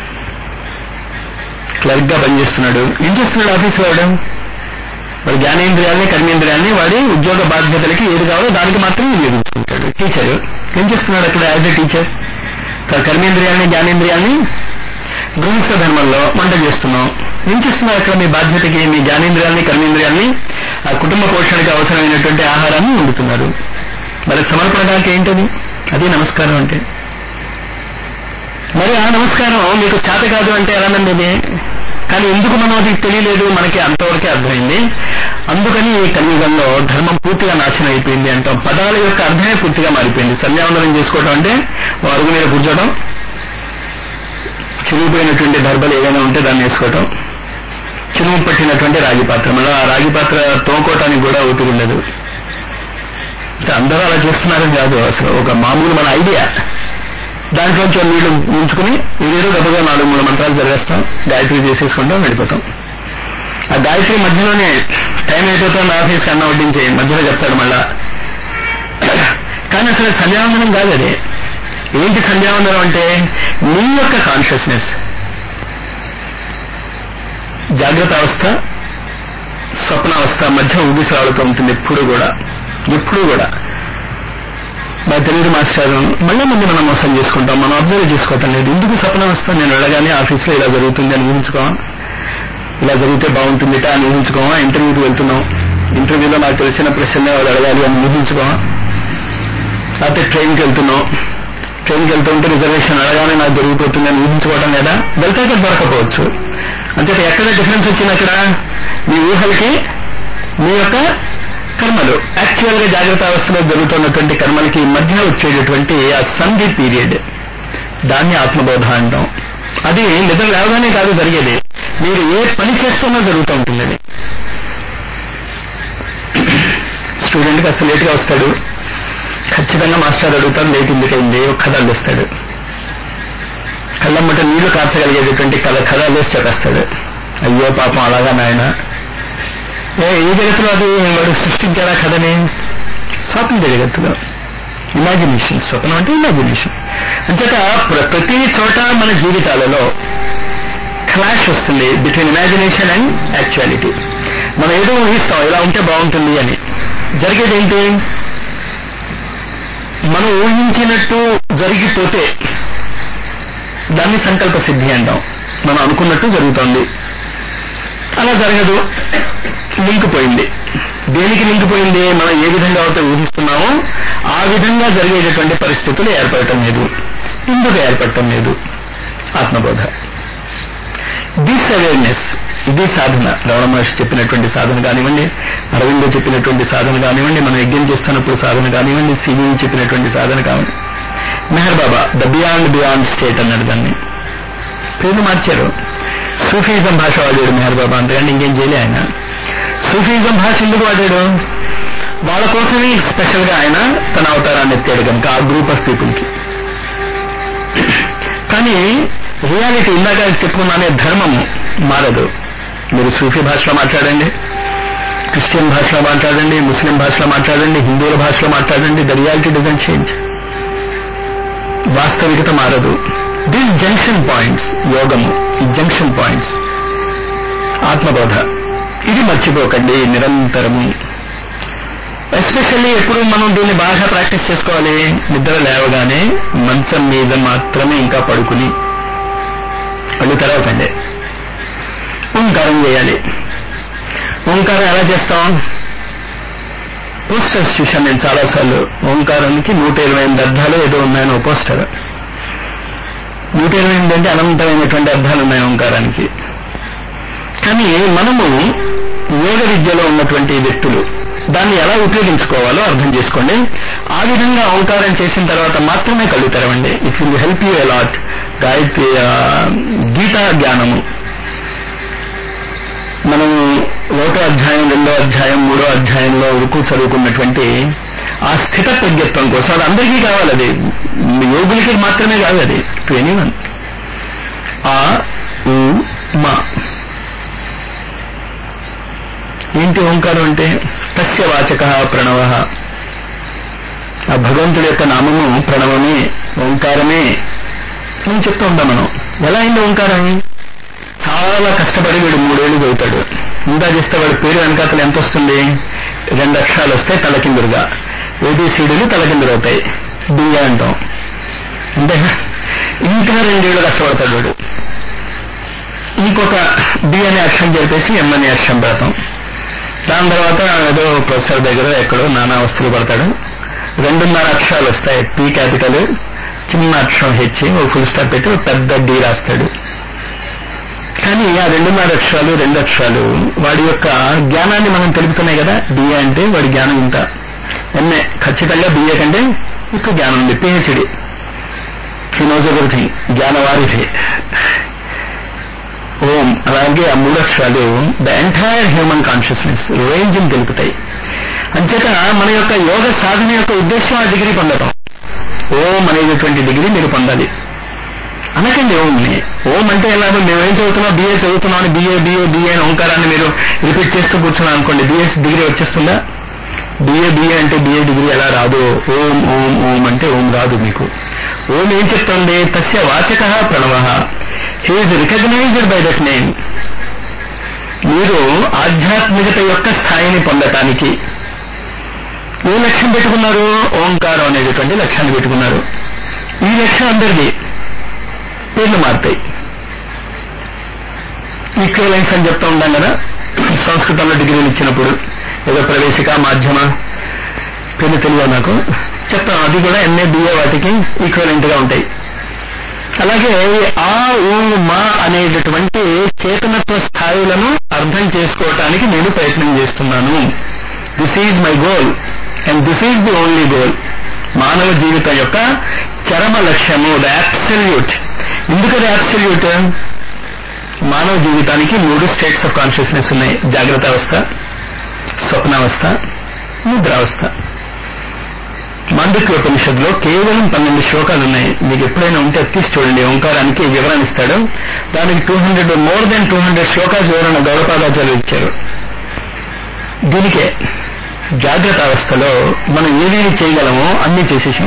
క్లర్క్ గా పనిచేస్తున్నాడు, ఏం చేస్తున్నాడు ఆఫీస్ వాడు, వాడి జ్ఞానేంద్రియాలని కర్మేంద్రియాలని వాడి ఉద్యోగ బాధ్యతలకి ఏది కావాలో దానికి మాత్రం వినియోగించుకుంటాడు. టీచర్ ఏం చేస్తున్నాడు అక్కడ యాజ్ ఎ టీచర్, కర్మేంద్రియాలని జ్ఞానేంద్రియాలని గృహస్థ ధర్మంలో వంట చేస్తున్నాం. ఏం చేస్తున్నారు అక్కడ మీ బాధ్యతకి, మీ జ్ఞానేంద్రియాలని కర్మేంద్రియాలని ఆ కుటుంబ పోషణకి అవసరమైనటువంటి ఆహారాన్ని వండుతున్నారు. మరి సమర్పణడానికి ఏంటది, అది నమస్కారం అంటే. మరి ఆ నమస్కారం మీకు చేత కాదు అంటే ఎలా నమ్మేది. కానీ ఎందుకు మనం అది తెలియలేదు, మనకి అంతవరకే అర్థమైంది. అందుకని ఈ కలియుగంలో ధర్మం పూర్తిగా నాశనం అయిపోయింది అంటాం. పదాల యొక్క అర్థమే పూర్తిగా మారిపోయింది. సంధ్యావందనం చేసుకోవడం అంటే అరుగు మీద కూర్చోవడం, చిరిగిపోయినటువంటి దర్భలు ఏదైనా ఉంటే దాన్ని వేసుకోవటం, చినుము పట్టినటువంటి రాగి పాత్ర, మళ్ళీ ఆ రాగి పాత్ర తోముకోవటానికి కూడా ఓపిక ఉండదు. అందరూ అలా చేస్తున్నారని కాదు, అసలు ఒక మామూలు మన ఐడియా. దాంట్లోంచి నీళ్లు ఉంచుకుని ఏదో గబగా 4-3 మంత్రాలు జరిగేస్తాం, గాయత్రి చేసేసుకుంటాం, వెళ్ళిపోతాం. ఆ గాయత్రి మధ్యలోనే టైం అయిపోతాం, ఆఫీస్కి అన్నం వడ్డించే మధ్యలో చెప్తాడు మళ్ళా. కానీ అసలు సంధ్యావందనం కాదు అది. ఏంటి సంధ్యావందనం అంటే, నీ యొక్క కాన్షియస్నెస్ జాగ్రత్త అవస్థ స్వప్నావస్థ మధ్య ఊగిసలాడుతూ ఉంటుంది ఎప్పుడు కూడా. మా తెలియదు మాస్టారు, మళ్ళీ మంది మనం మోసం చేసుకుంటాం, మనం అబ్జర్వ్ చేసుకోవటం లేదు. ఎందుకు స్వప్నావస్థ, నేను వెళ్ళగానే ఆఫీస్లో ఇలా జరుగుతుంది అని ఊహించుకోవా, ఇలా జరిగితే బాగుంటుందిట అని ఊహించుకోవా. ఇంటర్వ్యూకి వెళ్తున్నాం, ఇంటర్వ్యూలో నాకు తెలిసిన ప్రశ్నలే వాళ్ళు అడగాలి అని ఊహించుకోవా. లేకపోతే ట్రైన్కి వెళ్తున్నాం, ట్రైన్కి వెళ్తుంటే రిజర్వేషన్ అడగానే నాకు దొరికిపోతుంది అని ఊహించుకోవటం లేదా, వెళ్తే అక్కడ దొరకపోవచ్చు. అంచేత ఎక్కడ డిఫరెన్స్ వచ్చింది అక్కడ, మీ ఊహలకి మీ యొక్క కర్మలు, యాక్చువల్ గా జాగ్రత్త అవస్థలో జరుగుతున్నటువంటి కర్మలకి మధ్య వచ్చేటటువంటి ఆ సంధి పీరియడ్, దాన్ని ఆత్మబోధ అంటాం. అది నిద్ర లేవగానే కాదు జరిగేది, మీరు ఏ పని చేస్తున్నా జరుగుతూ ఉంటుంది. అది స్టూడెంట్కి అసలు లేట్గా వస్తాడు, ఖచ్చితంగా మాస్టర్ అడుగుతాడు లేట్ ఎందుకైంది, ఒక కథ అల్లేస్తాడు. కళ్ళమ్మట నీళ్లు కార్చగలిగేటటువంటి కథ అల్లేసి చెప్పేస్తాడు. అయ్యో పాపం అలాగా నాయన. ఏ జగత్తులో అది వాడు సృష్టించారా కథని? స్వప్న జగత్తులో. ఇమాజినేషన్. స్వప్నం అంటే ఇమాజినేషన్. అంచేత ప్రతి చోట మన జీవితాలలో క్లాష్ వస్తుంది బిట్వీన్ ఇమాజినేషన్ అండ్ యాక్చువాలిటీ. మనం ఏదో ఊహిస్తాం ఇలా ఉంటే బాగుంటుంది అని. జరిగేది ఏంటి? మనం ఊహించినట్టు జరిగిపోతే దాన్ని సంకల్ప సిద్ధి అంటాం. మనం అనుకున్నట్టు జరుగుతోంది, అలా జరగదు, లింక్ పోయింది. దేనికి లింక్ పోయింది? మనం ఏ విధంగా అయితే ఊహిస్తున్నామో ఆ విధంగా జరిగేటటువంటి పరిస్థితులు ఏర్పడటం లేదు. ఎందుకు ఏర్పడటం లేదు? ఆత్మబోధ, దిస్ అవేర్నెస్, ఇది సాధన. రమణ మహర్షి చెప్పినటువంటి సాధన కానివ్వండి, అరవిందో చెప్పినటువంటి సాధన కానివ్వండి, మనం యజ్ఞం చేస్తున్నప్పుడు సాధన కానివ్వండి, సివి చెప్పినటువంటి సాధన కానివ్వండి. Meher Baba the beyond state అన్నాడు దాన్ని. పేరు మార్చారు. సూఫీజం భాష వాడాడు మెహర్ బాబా, అంతకంటే ఇంకేం చేయలే ఆయన. సూఫీజం భాష ఎందుకు వాడాడు? వాళ్ళ కోసమే స్పెషల్ గా ఆయన తన అవతారాన్ని ఎత్తాడు కనుక ఆ గ్రూప్ ఆఫ్ పీపుల్ కి. కానీ రియాలిటీ ఇందాక చెప్పుకున్నానే, ధర్మము మారదు. మీరు సూఫీ భాషలో మాట్లాడండి, క్రిస్టియన్ భాషలో మాట్లాడండి, ముస్లిం భాషలో మాట్లాడండి, హిందువుల భాషలో మాట్లాడండి, ద రియాలిటీ డజంట్ చేంజ్. వాస్తవికత మారదు. దీస్ జంక్షన్ పాయింట్స్, యోగము, ఈ జంక్షన్ పాయింట్స్ ఆత్మబోధ, ఇది మర్చిపోకండి నిరంతరము. ఎస్పెషల్లీ ఎప్పుడు మనం దీన్ని బాగా ప్రాక్టీస్ చేసుకోవాలి? నిద్ర లేవగానే మంచం మీద మాత్రమే ఇంకా పడుకుని కళ్ళు తెరవకండి, ఓంకారం చేయాలి. ఓంకారం ఎలా చేస్తాం? పోస్టర్స్ చూశాను నేను చాలాసార్లు. ఓంకారానికి 128 అర్థాలు ఏదో ఉన్నాయని ఓ పోస్టర్. 128 అంటే అనంతమైనటువంటి అర్థాలు ఉన్నాయి ఓంకారానికి. కానీ మనము యోగ విద్యలో ఉన్నటువంటి వ్యక్తులు దాన్ని ఎలా ఉపయోగించుకోవాలో అర్థం చేసుకోండి. ఆ విధంగా ఓంకారం చేసిన తర్వాత మాత్రమే కళ్ళు తెరవండి. It will help you a lot. Gayatri Gita జ్ఞానము మనం 1వ అధ్యాయం, 2వ అధ్యాయం, 3వ అధ్యాయంలో వరకు చదువుకున్నటువంటి ఆ స్థిత ప్రజ్ఞత్వం కోసం అది అందరికీ కావాలి. అది యోగులకి మాత్రమే కాదు, అది టు ఎనీవన్. ఆ ఉ మా ఏంటి ఓంకారం అంటే? తస్య వాచక ప్రణవ. ఆ భగవంతుడి యొక్క నామము ప్రణవమే, ఓంకారమే అని చెప్తూ ఉంటాం మనం. ఎలా అయింది ఓంకారం? చాలా కష్టపడి వీడు 3 ఏళ్ళు చదువుతాడు. ఇంకా చేస్తే వాడి పేరు వెనకాతలు ఎంత వస్తుంది? 2 అక్షరాలు వస్తాయి తలకిందులుగా. ఏబిసిడీలు తలకిందులు డిఏ అంటాం. అంటే ఇంకా 2 ఏళ్ళు కష్టపడతాడు వాడు. ఇంకొక డి అనే అక్షరం చెప్పేసి ఎం అనే అక్షరం పెడతాం. దాని తర్వాత ఏదో ప్రొఫెసర్ దగ్గర ఎక్కడో నానా వస్తువులు పడతాడు. 2.5 అక్షరాలు వస్తాయి. పి క్యాపిటల్, చిన్న అక్షరం హెచ్, ఓ ఫుల్ స్టాప్ పెట్టి ఒక పెద్ద డి రాస్తాడు. కానీ ఆ 2.5 అక్షరాలు 2 అక్షరాలు వాడి యొక్క జ్ఞానాన్ని మనం తెలుపుతున్నాయి కదా. బిఏ అంటే వాడి జ్ఞానం ఇంత, ఎంఏ ఖచ్చితంగా బిఏ కంటే ఎక్కువ జ్ఞానం ఉంది. పిహెచ్డి, హీ నోస్ ఎవ్రీథింగ్, జ్ఞానవారిధి. ఓం అలాగే ఆ 3 అక్షరాలు the entire human consciousness range ని తెలుపుతాయి. అంచేత మన యొక్క యోగ సాధన యొక్క ఉద్దేశం ఆ డిగ్రీ పొందటం. ఓం అనేటటువంటి డిగ్రీ మీరు పొందాలి. అనకండి ఓంని. ఓం అంటే ఎలా? మేమేం చదువుతున్నాం? బిఏ చదువుతున్నాం అని బిఏ బిఏ బిఏ అని ఓంకారాన్ని మీరు రిపీట్ చేస్తూ కూర్చున్నాం అనుకోండి, బిఎస్ డిగ్రీ వచ్చేస్తుందా? బిఏ బిఏ అంటే బిఏ డిగ్రీ ఎలా రాదు? ఓం ఓం ఓం అంటే ఓం రాదు మీకు. ఓం ఏం చెప్తుంది? తస్య వాచక ప్రణవ, he is recognized by that name. మీరు ఆధ్యాత్మికత యొక్క స్థాయిని పొందటానికి ఏ లక్ష్యం పెట్టుకున్నారు? ఓంకారం అనేటటువంటి లక్ష్యాన్ని పెట్టుకున్నారు. ఈ లక్ష్యం అందరిది. పేర్లు మారుతాయి. ఈక్వలెన్స్ అని చెప్తూ ఉంటాం కదా సంస్కృతంలో డిగ్రీలు ఇచ్చినప్పుడు. ఏదో ప్రవేశిక, మాధ్యమ పేర్లు తెలియదు నాకు, చెప్తాం. అది కూడా ఎంఏ బిఏ వాటికి ఈక్వలెంట్ గా ఉంటాయి. అలాగే ఆ ఊ మా అనేటటువంటి చేతనత్వ స్థాయిలను అర్థం చేసుకోవటానికి నేను ప్రయత్నం చేస్తున్నాను. This is my goal and this is the only goal. మానవ జీవితం యొక్క చరమ లక్ష్యము, ద అబ్సల్యూట్. ఎందుకది అబ్సల్యూట్? మానవ జీవితానికి 3 స్టేట్స్ ఆఫ్ కాన్షియస్నెస్ ఉన్నాయి: జాగ్రత్త అవస్థ, స్వప్నావస్థ, నిద్రావస్థ. మాండూక్యోపనిషత్తులో కేవలం 12 శ్లోకాలు ఉన్నాయి. మీకు ఎప్పుడైనా ఉంటే తీసి చూడండి. ఓంకారానికి వివరణ ఇస్తాడు. దానికి 200 మోర్ దెన్ 200 శ్లోకాలు వివరణ గౌడపాదాచార్యులు ఇచ్చారు. దీనికే జాగ్రత్త అవస్థలో మనం ఏమేమి చేయగలమో అన్నీ చేసేసాం.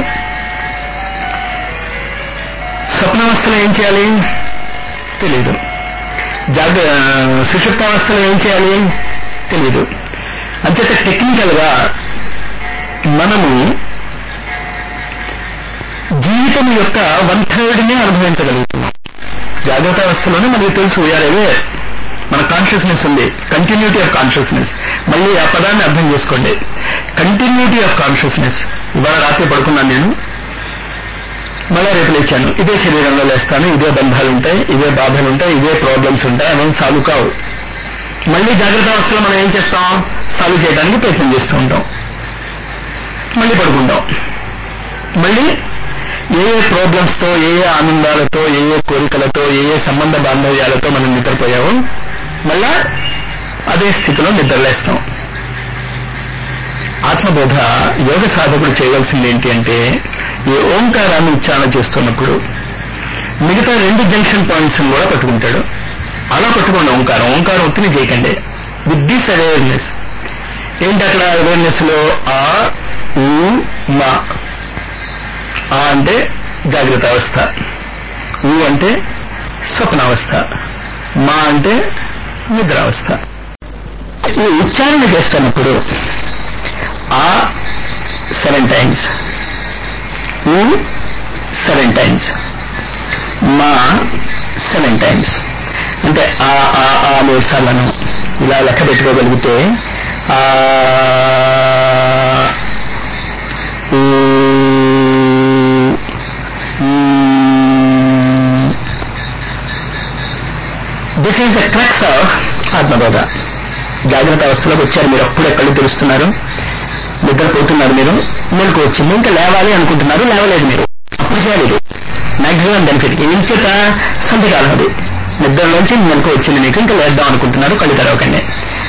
స్వప్నావస్థలో ఏం చేయాలి తెలీదు. సుషుప్తావస్థలో ఏం చేయాలి తెలీదు. అంచేత టెక్నికల్ గా మనము జీవితం యొక్క 1/3 అనుభవించగలుగుతున్నాం. జాగ్రత్త అవస్థలోనే మనకు తెలుసు వీఆర్ అవేర్, మన కాన్షియస్నెస్ ఉంది, కంటిన్యూటీ ఆఫ్ కాన్షియస్నెస్. మళ్ళీ ఆ పదాన్ని అర్థం చేసుకోండి, కంటిన్యూటీ ఆఫ్ కాన్షియస్నెస్. ఇవాళ రాత్రి పడుకున్నాను నేను, మళ్ళా రేపు లేచాను, ఇదే శరీరంలో లేస్తాను, ఇదే బంధాలు ఉంటాయి, ఇదే బాధలు ఉంటాయి, ఇదే ప్రాబ్లమ్స్ ఉంటాయి, అవేం సాల్వ్ కావు. మళ్ళీ జాగ్రత్త అవస్థలో మనం ఏం చేస్తాం? సాల్వ్ చేయడానికి ప్రయత్నం చేస్తూ ఉంటాం. మళ్ళీ పడుకుంటాం. మళ్ళీ ఏ ఏ ప్రాబ్లమ్స్ తో, ఏ ఏ ఆనందాలతో, ఏ ఏ కోరికలతో, ఏ ఏ సంబంధ బాంధవ్యాలతో మనం నిద్రపోయామో మళ్ళా అదే స్థితిలో నిద్రలేస్తాం. ఆత్మబోధ యోగ సాధకుడు చేయవలసింది ఏంటి అంటే, ఈ ఓంకారాన్ని ఉచ్చారణ చేస్తున్నప్పుడు మిగతా 2 జంక్షన్ పాయింట్స్ కూడా పట్టుకుంటాడు. అలా పట్టుకోండి ఓంకారం. ఓంకారం ఒత్తిడి చేయకండి. With this awareness. ఏంటి అక్కడ అవేర్నెస్ లో? ఆ, ఊ, మా. ఆ అంటే జాగ్రత్త అవస్థ, ఊ అంటే స్వప్నావస్థ, మా అంటే నిద్రావస్థ. ఈ ఉచ్చారణ చేస్తున్నప్పుడు ఆ 7 times, ఊ 7 times, మా 7 times. అంటే ఆ ఆ ఆ 3 సార్లను ఇలా లెక్క పెట్టుకోగలిగితే ఆ this is the crux of ఆత్మబోధ. జాగ్రత్త అవస్థలోకి వచ్చారు మీరు, అప్పుడే కళ్ళు తెరుస్తున్నారు, నిద్రపోతున్నారు, మీరు మెలకు వచ్చింది, ఇంకా లేవాలి అనుకుంటున్నారు, లేవలేదు మీరు. అప్పుడు చేయాలి మాక్సిమం బెనిఫిట్. ఇంచేత సంతకాలం అది నిద్రలోంచి మెలకు వచ్చింది మీకు, ఇంకా లేద్దాం అనుకుంటున్నారు, కళ్ళు తెరవకండి.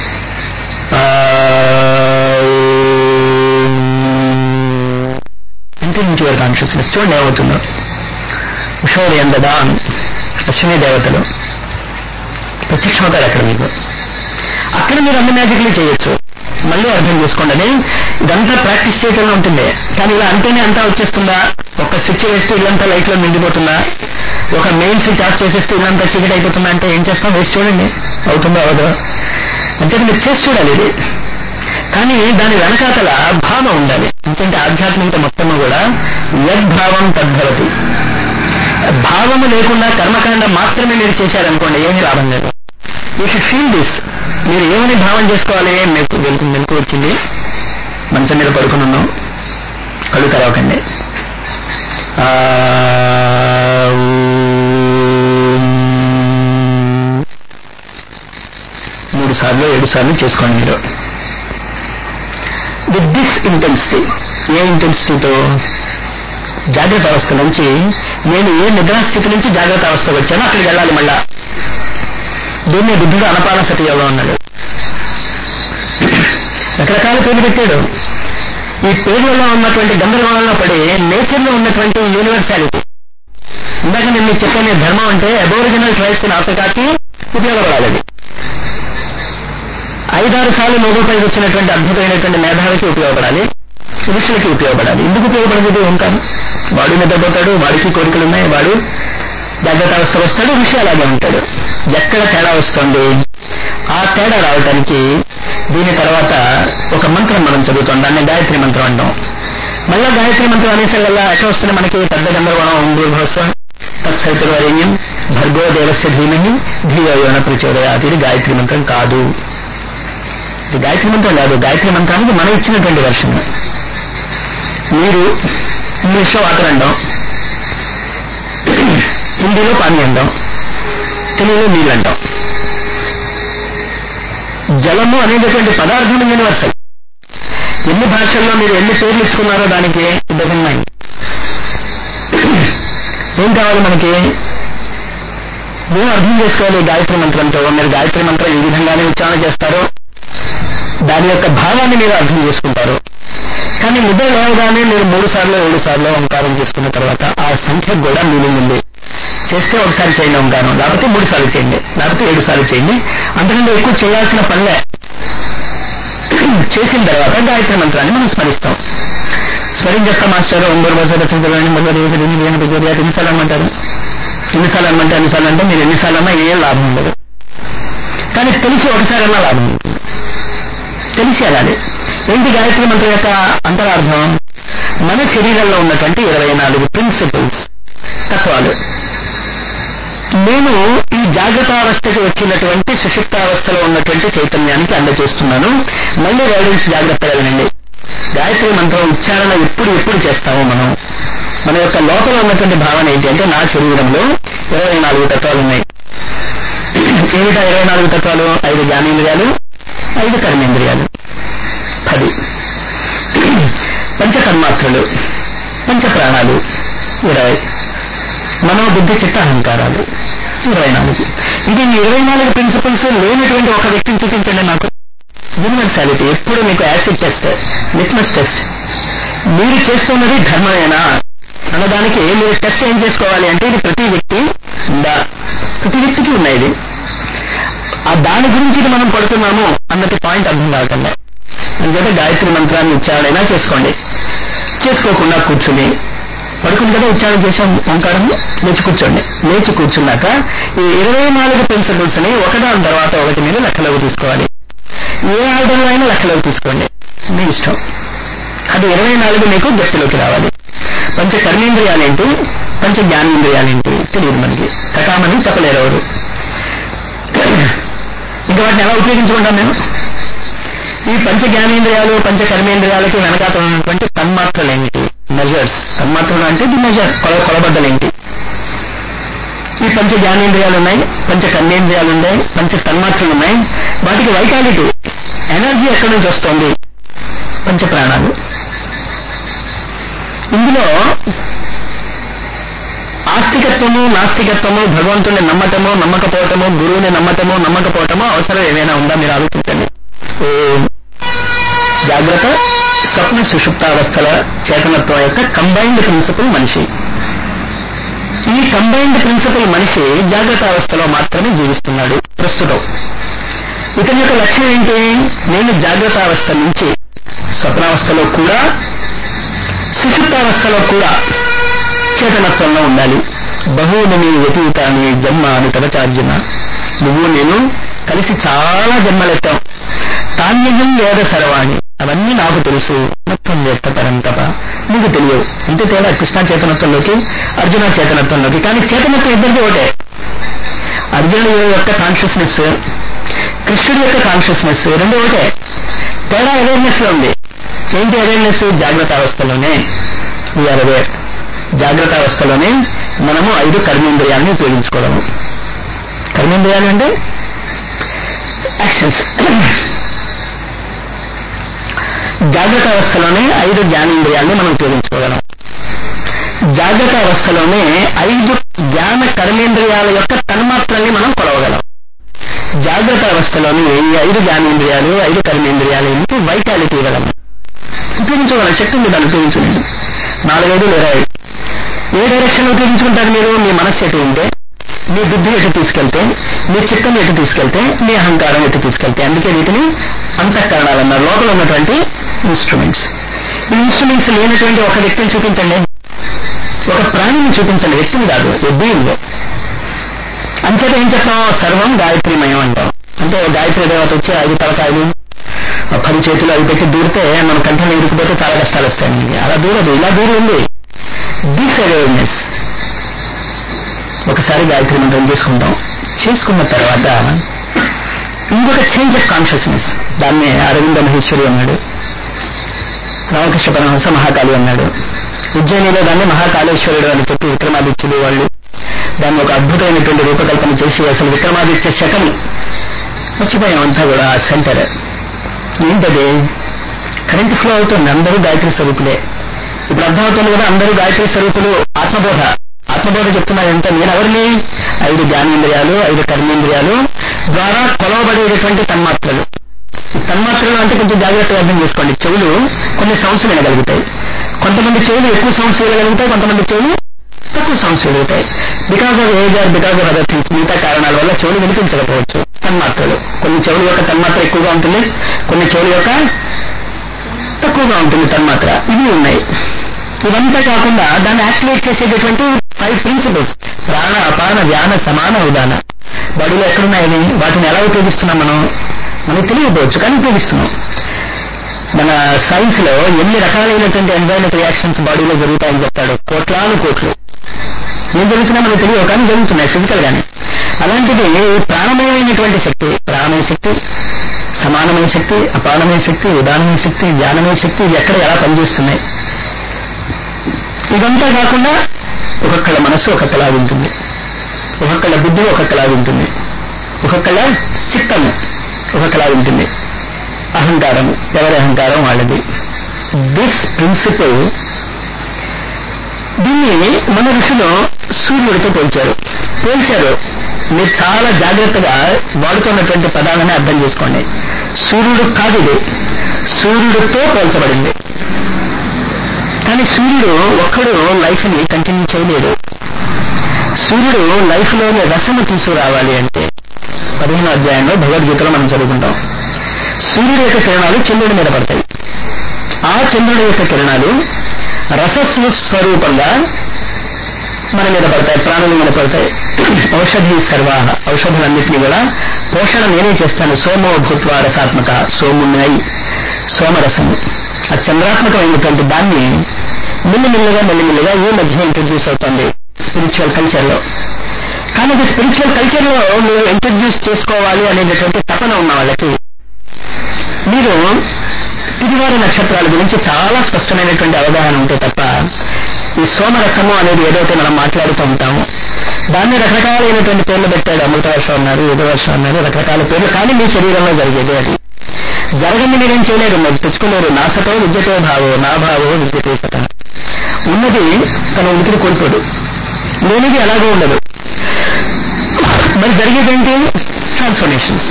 ఇంటి యువర్ కాన్షియస్నెస్. చూడండి ఏమవుతుందో. ఉషోదయందదాన్ అశ్విని దేవతలు ప్రత్యక్షమవుతారు అక్కడ మీకు. అక్కడ మీరు అన్ని మ్యాజిక్లు చేయొచ్చు. మళ్ళీ అర్థం చేసుకోండి, ఇదంతా ప్రాక్టీస్ చేయటంలో ఉంటుంది. కానీ ఇలా అంటేనే అంతా వచ్చేస్తుందా? ఒక స్విచ్ వేస్తే ఇల్లంతా లైట్లో నిండిపోతుందా? ఒక మెయిన్ స్విచ్ ఆఫ్ చేసేస్తే ఇల్లంతా చీకటి అయిపోతుందా? అంటే ఏం చేస్తాం? వేసి చూడండి, అవుతుందో అవదో. అంటే మీరు చేసి చూడాలి ఇది. కానీ దాని వెనకాతల భావం ఉండాలి. ఎందుకంటే ఆధ్యాత్మికత మొత్తము కూడా యద్భావం తద్భవతి. భావము లేకుండా కర్మకాండ మాత్రమే మీరు చేశారనుకోండి, ఏమీ లాభం లేదు. You should feel this. మీరు ఏమని భావం చేసుకోవాలి? మెలకు వచ్చింది, మంచం మీద పడుకుని ఉన్నాం, కళ్ళు తెరవకండి, 3 సార్లు 7 సార్లు చేసుకోండి మీరు. With this intensity. ఏ ఇంటెన్సిటీతో? జాగ్రత్త అవస్థ నుంచి నేను ఏ నిద్రాస్థితి నుంచి జాగ్రత్త అవస్థకు వచ్చానో అక్కడికి వెళ్ళాలి మళ్ళా. దీన్ని బుద్ధుడు అనపానసతి యోగం అన్నాడు. రకరకాల పేర్లు పెట్టాడు. ఈ పేర్లలో ఉన్నటువంటి గందరగోళంలో పడి నేచర్లో ఉన్నటువంటి యూనివర్సాలిటీ. ఇందాక నేను మీకు చెప్పే ధర్మం అంటే అబోరిజినల్ ట్రైబ్స్ ఇన్ ఆఫ్రికాకి ఉపయోగపడాలి. 5-6 సార్లు నోబెల్ ప్రైజ్ వచ్చినటువంటి అద్భుతమైనటువంటి మేధావికి ఉపయోగపడాలి, ఋషులకి ఉపయోగపడాలి. ఎందుకు ఉపయోగపడదు? ఓంకారం. వాడు నిద్రపోతాడు, వాడికి కోరికలు ఉన్నాయి, వాడు జాగ్రత్త అవస్థకు వస్తాడు, ఋషి అలాగే ఉంటాడు. ఎక్కడ తేడా వస్తుంది? ఆ తేడా రావటానికి దీని తర్వాత ఒక మంత్రం మనం చదువుతాం, దాన్ని గాయత్రి మంత్రం అంటాం. మళ్ళా గాయత్రి మంత్రం అనేసరికల్లా ఎట్లా వస్తుంది మనకి? పెద్ద గందరగోళం. ఓం భూర్భువస్సుః తత్సవితుర్వరేణ్యం భర్గో దేవస్య ధీమహి ధియో యో న ప్రచోదయాత్. ఇది గాయత్రి మంత్రం కాదు. ఇది గాయత్రి మంత్రం కాదు. గాయత్రి మంత్రానికి మనం ఇచ్చినటువంటి వెర్షన్. మీరు ఇంగ్లీష్లో వాటర్ అంటాం, హిందీలో పానీ అంటాం, తెలుగులో నీళ్ళు అంటాం. జలము అనేటటువంటి పదార్థం యూనివర్సల్. ఎన్ని భాషల్లో మీరు ఎన్ని పేర్లు ఇచ్చుకున్నారో దానికి డజన్ మైండ్. ఏం కావాలి మనకి? ఏం అర్థం చేసుకోవాలి గాయత్రి మంత్రంతో? మీరు గాయత్రి మంత్రం ఈ విధంగానే ఉచ్చారణ చేస్తారో దాని యొక్క భావాన్ని మీరు అర్థం చేసుకుంటారు. కానీ నిద్ర లేవగానే మీరు 3 సార్లు 7 సార్లు ఓంకారం చేసుకున్న తర్వాత ఆ సంఖ్యకు కూడా మీనింగ్ ఉంది. చేస్తే ఒకసారి చేయండి ఓంకారం, లేకపోతే 3 సార్లు చేయండి, లేకపోతే 7 సార్లు చేయండి. అంతకంటే ఎక్కువ చేయాల్సిన పనులే. చేసిన తర్వాత గాయత్రి మంత్రాన్ని మనం స్మరిస్తాం. స్మరించేస్తాం మాస్టర్ ఎన్నిసార్లు అనమంటారు? ఎన్నిసార్లు అనమంటే అన్నిసార్లు అంటే మీరు ఎన్నిసార్లు అన్నా ఏం లాభం ఉండదు. కానీ తెలిసి ఒకసారి అన్నా లాభం ఉంటుంది. తెలిసి అలాగే. ఏంటి గాయత్రి మంత్రం యొక్క అంతరార్థం? మన శరీరంలో ఉన్నటువంటి 24 ప్రిన్సిపల్స్, తత్వాలు నేను ఈ జాగ్రత్తావస్థకి వచ్చినటువంటి సుషుప్తావస్థలో ఉన్నటువంటి చైతన్యానికి అందజేస్తున్నాను. మళ్ళీ గైడెన్స్ జాగ్రత్తగా వినండి. గాయత్రి మంత్రం ఉచ్చారణ ఎప్పుడు చేస్తామో మన యొక్క లోపల ఉన్నటువంటి భావన ఏంటి అంటే, నా శరీరంలో 24 తత్వాలు ఉన్నాయి. ఏమిటా 24 తత్వాలు? 5 జ్ఞానేంద్రియాలు, 5 కర్మేంద్రియాలు, 10 పంచకర్మాత్రులు, పంచప్రాణాలు 20, మనోబుద్ధి చిత్త అహంకారాలు 24. ఇది 24 ప్రిన్సిపల్స్ లేనటువంటి ఒక వ్యక్తిని చూపించండి నాకు. యూనివర్సాలిటీ. ఎప్పుడు మీకు యాసిడ్ టెస్ట్, లిట్మస్ టెస్ట్. మీరు చేస్తున్నది ధర్మమేనా అన్నదానికి మీరు టెస్ట్ ఏం చేసుకోవాలి అంటే, ఇది ప్రతి వ్యక్తి ఉందా? ప్రతి వ్యక్తికి ఉన్నాయి. ఆ దాని గురించి మనం పడుతున్నాము అన్నది పాయింట్ అర్థం కాకుండా అందుకే గాయత్రి మంత్రాన్ని ఉచ్చారణైనా చేసుకోండి. చేసుకోకుండా కూర్చుని పడుకుని కదా ఉచ్చారణ చేసాం ఓంకారం, లేచి కూర్చోండి. లేచి కూర్చున్నాక ఈ 24 ప్రిన్సిపల్స్ ని ఒకదాని తర్వాత ఒకటి మీరు లెక్కలోకి తీసుకోవాలి. ఏ ఆర్డర్లో అయినా లెక్కలోకి తీసుకోండి, మీ ఇష్టం. అది 24 మీకు గట్టిలోకి రావాలి. పంచ కర్మేంద్రియాలేంటి, పంచ జ్ఞానేంద్రియాలేంటి తెలియదు మనకి. కథామని చెప్పలేరు ఎవరు. ఇంకా వాటిని ఎలా ఉపయోగించుకుంటాం మేము? ఈ పంచ జ్ఞానేంద్రియాలు, పంచ కర్మేంద్రియాలకి వెనకాతలు ఉన్నటువంటి తన్మాత్రలు ఏమిటి? మెజర్స్. తన్మాత్రలు అంటే ది మెజర్, కొలబద్దలేంటి? ఈ పంచ జ్ఞానేంద్రియాలు ఉన్నాయి, పంచ కర్మేంద్రియాలు ఉన్నాయి, పంచ తన్మాత్రలు ఉన్నాయి. వాటికి వైటాలిటీ, ఎనర్జీ ఎక్కడి నుంచి వస్తుంది? పంచ ప్రాణాలు. ఇందులో ఆస్తికత్వము, నాస్తికత్వము, భగవంతుని నమ్మటము, నమ్మకపోవటము, గురువుని నమ్మటము, నమ్మకపోవటము అవసరం ఏమైనా ఉందా? మీరు ఆలోచించండి. జాగ్రత్త, స్వప్న, సుషుప్తావస్థల చేతనత్వం యొక్క కంబైన్డ్ ప్రిన్సిపల్ మనిషి. ఈ కంబైన్డ్ ప్రిన్సిపల్ మనిషి జాగ్రత్త అవస్థలో మాత్రమే జీవిస్తున్నాడు ప్రస్తుతం. ఇతని యొక్క లక్ష్యం ఏంటి? నేను జాగ్రత్త అవస్థ నుంచి స్వప్నావస్థలో కూడా, సుషుప్తావస్థలో కూడా చేతనత్వంలో ఉండాలి. బహూని వ్యతీతాన్ని జన్మాని తవచార్జున. నువ్వు నేను కలిసి చాలా జన్మలెత్తాం. తాన్యహం వేద సర్వాణి, అవన్నీ నాకు తెలుసు. మొత్తం వేత్త పరంతప, నీకు తెలియవు. ఇంత తేడా కృష్ణ చేతనత్వంలోకి, అర్జున చేతనత్వంలోకి. కానీ చేతనత్వం ఇద్దరికీ ఒకటే. అర్జునుడి యొక్క కాన్షియస్నెస్, కృష్ణుడి యొక్క కాన్షియస్నెస్ రెండు ఒకటే. తేడా అవేర్నెస్ లో ఉంది. ఏంటి అవేర్నెస్? జాగ్రత్త అవస్థలోనే వీఆర్ అవేర్. జాగ్రత్త అవస్థలోనే మనము 5 కర్మేంద్రియాలను ఉపయోగించుకోవడము. కర్మేంద్రియాలు అంటే యాక్షన్స్. జాగ్రత్త అవస్థలోనే 5 జ్ఞానేంద్రియాలను మనం ఉపయోగించుకోగలం. జాగ్రత్త అవస్థలోనే 5 జ్ఞాన కర్మేంద్రియాల యొక్క తన్మాత్రల్ని మనం కొలవగలం. జాగ్రత్త అవస్థలోని ఈ 5 జ్ఞానేంద్రియాలు, 5 కర్మేంద్రియాలు ఏంటి? వైటాలిటీ ఇవ్వగలం, ఉపయోగించుకోగలం. శక్తి ఉంది దాన్ని ఉపయోగించుకోండి. 4, 5, 20. ఏ డైరెక్షన్ ఉపయోగించుకుంటారు మీరు? మీ మనస్సు ఎటు ఉంటే, మీ బుద్ధి ఎటు తీసుకెళ్తే, మీ చిత్తం ఎటు తీసుకెళ్తే, మీ అహంకారం ఎటు తీసుకెళ్తే. అందుకే వీటిని అంతఃకరణాలు అన్నారు. లోపల ఉన్నటువంటి ఇన్స్ట్రుమెంట్స్. ఈ ఇన్స్ట్రుమెంట్స్ లేనటువంటి ఒక వ్యక్తిని చూపించండి, ఒక ప్రాణిని చూపించండి, వ్యక్తిని కాదు, బీయింగ్. అంచేత ఏం చెప్తాం? సర్వం గాయత్రీమయం అంటాం. అంటే గాయత్రి దేవత వచ్చి 5 తలకాయలు, 10 చేతులు అవి పెట్టి దూరితే మన కంఠంలో ఇరుకుపోతే చాలా కష్టాలు వస్తాయి మనకి. అలా దూరదు, ఇలా దూరం ఉంది. This awareness. ఒకసారి గాయత్రి మంత్రం చేసుకున్న తర్వాత ఇంకొక చేంజ్ ఆఫ్ కాన్షియస్నెస్. దాన్ని అరవింద మహేశ్వరి అన్నాడు, రామకృష్ణ పరమహంస మహాకాళి అన్నాడు. ఉజ్జయినిలో దాన్ని మహాకాళేశ్వరుడు అని చెప్పి విక్రమాదిత్యులు వాళ్ళు దాన్ని ఒక అద్భుతమైనటువంటి రూపకల్పన చేసి అసలు విక్రమాదిత్య శకం మర్చిపోయాం అంతా కూడా. సెంటర్ ఏంటది? కరెంట్ ఫ్లో అవుతుంది. అందరూ గాయత్రి స్వరూపులే. ఇప్పుడు అర్థమవుతుంది కదా, అందరూ గాయత్రి స్వరూపులు. ఆత్మబోధ చెప్తున్నారు ఎంత, నేనెవరిని? 5 జ్ఞానేంద్రియాలు, 5 కర్మేంద్రియాలు ద్వారా కొలవబడేటటువంటి తన్మాత్రలు. తన్మాత్రలు అంటే కొంచెం జాగ్రత్తగా అర్థం చేసుకోండి. చెవులు కొన్ని సౌండ్స్ వినగలుగుతాయి. కొంతమంది చెవులు ఎక్కువ సౌండ్స్ వినగలుగుతాయి, కొంతమంది చెవులు తక్కువ సౌండ్స్ వినగలుగుతాయి. Because of age or because of other things, మిగతా కారణాల వల్ల చెవులు వినిపించకపోవచ్చు. తన్మాత్రలు, కొన్ని చెవుల యొక్క తన్మాత్ర ఎక్కువగా ఉంటుంది, కొన్ని చెవుల యొక్క తక్కువగా ఉంటుంది తన్మాత్ర. ఇవి ఉన్నాయి. ఇవంతా కాకుండా దాన్ని యాక్టివేట్ చేసేటటువంటి 5 ప్రిన్సిపల్స్: ప్రాణ, అపాన, వ్యాన, సమాన, ఉదాన. బాడీలో ఎక్కడున్నాయని, వాటిని ఎలా ఉపయోగిస్తున్నాం మనకు తెలియకపోవచ్చు, కానీ ఉపయోగిస్తున్నాం. మన సైన్స్ లో ఎన్ని రకాలైనటువంటి ఎంజైమిక్ రియాక్షన్స్ బాడీలో జరుగుతాయని చెప్తాడు. కోట్లు ఏం జరుగుతున్నా మనకు తెలియవు, కానీ జరుగుతున్నాయి ఫిజికల్ గానే. అలాంటిది ప్రాణమయమైనటువంటి శక్తి, ప్రాణమయ శక్తి, సమానమైన శక్తి, అపానమైన శక్తి, ఉదానమైన శక్తి, జ్ఞానమయ శక్తి, ఇవి ఎక్కడ ఎలా పనిచేస్తున్నాయి. ఇదంతా కాకుండా ఒక్కొక్కళ్ళ మనస్సు ఒక్కొక్కలాగా ఉంటుంది, ఒక్కొక్కళ్ళ బుద్ధి ఒక్కొక్కలాగా ఉంటుంది, ఒక్కొక్కళ్ళ చిత్తము ఒక్కొక్కలాగా ఉంటుంది. అహంకారం, ఎవరి అహంకారం వాళ్ళది. దిస్ ప్రిన్సిపల్, దీన్ని మన ఋషులు సూర్యుడితో పోల్చారు. మీరు చాలా జాగ్రత్తగా వాడుతున్నటువంటి పదాలని అర్థం చేసుకోండి. సూర్యుడు కాదు ఇది, సూర్యుడితో పోల్చబడింది. కానీ సూర్యుడు ఒక్కడు లైఫ్ ని కంటిన్యూ చేయలేడు. సూర్యుడు లైఫ్ లోని రసము తీసుకురావాలి అంటే 15వ అధ్యాయంలో భగవద్గీతలో మనం చదువుకుంటాం. సూర్యుడి యొక్క కిరణాలు చంద్రుడి మీద పడతాయి. ఆ చంద్రుడి యొక్క కిరణాలు రసస్వరూపంగా మన మీద పడతాయి, ప్రాణుల మీద పడతాయి. ఔషధి సర్వాహ, ఔషధులన్నింటినీ కూడా పోషణ నేనే చేస్తాను. సోమో భూత్వ రసాత్మక, సోమున్నై సోమరసము. ఆ చంద్రాత్మకమైనటువంటి దాన్ని మెల్లిమెల్లిగా ఈ మధ్య ఇంట్రడ్యూస్ అవుతుంది స్పిరిచువల్ కల్చర్ లో. కానీ అది స్పిరిచువల్ కల్చర్ లో మీరు ఇంట్రడ్యూస్ చేసుకోవాలి అనేటటువంటి తపన ఉన్న వాళ్ళకి మీరు తిరువారి నక్షత్రాల గురించి చాలా స్పష్టమైనటువంటి అవగాహన ఉంటే తప్ప ఈ సోమరసము అనేది ఏదైతే మనం మాట్లాడుతూ ఉంటామో దాన్ని రకరకాలైనటువంటి పేర్లు పెట్టాడు. అమృత వర్షం అన్నారు, ఏదో వర్షం అన్నారు, రకరకాల పేర్లు. కానీ మీ శరీరంలో జరిగేది అది. జరగండి మీరేం చేయలేరు, మీరు తెచ్చుకోలేరు. నాసతో విద్యతో భావో, నా భావో విద్యతే సత. ఉన్నది తన ఉనికిని కోల్పోదు, లేనిది ఎలాగో ఉండదు. మరి జరిగేదేంటి? ట్రాన్స్ఫర్మేషన్స్.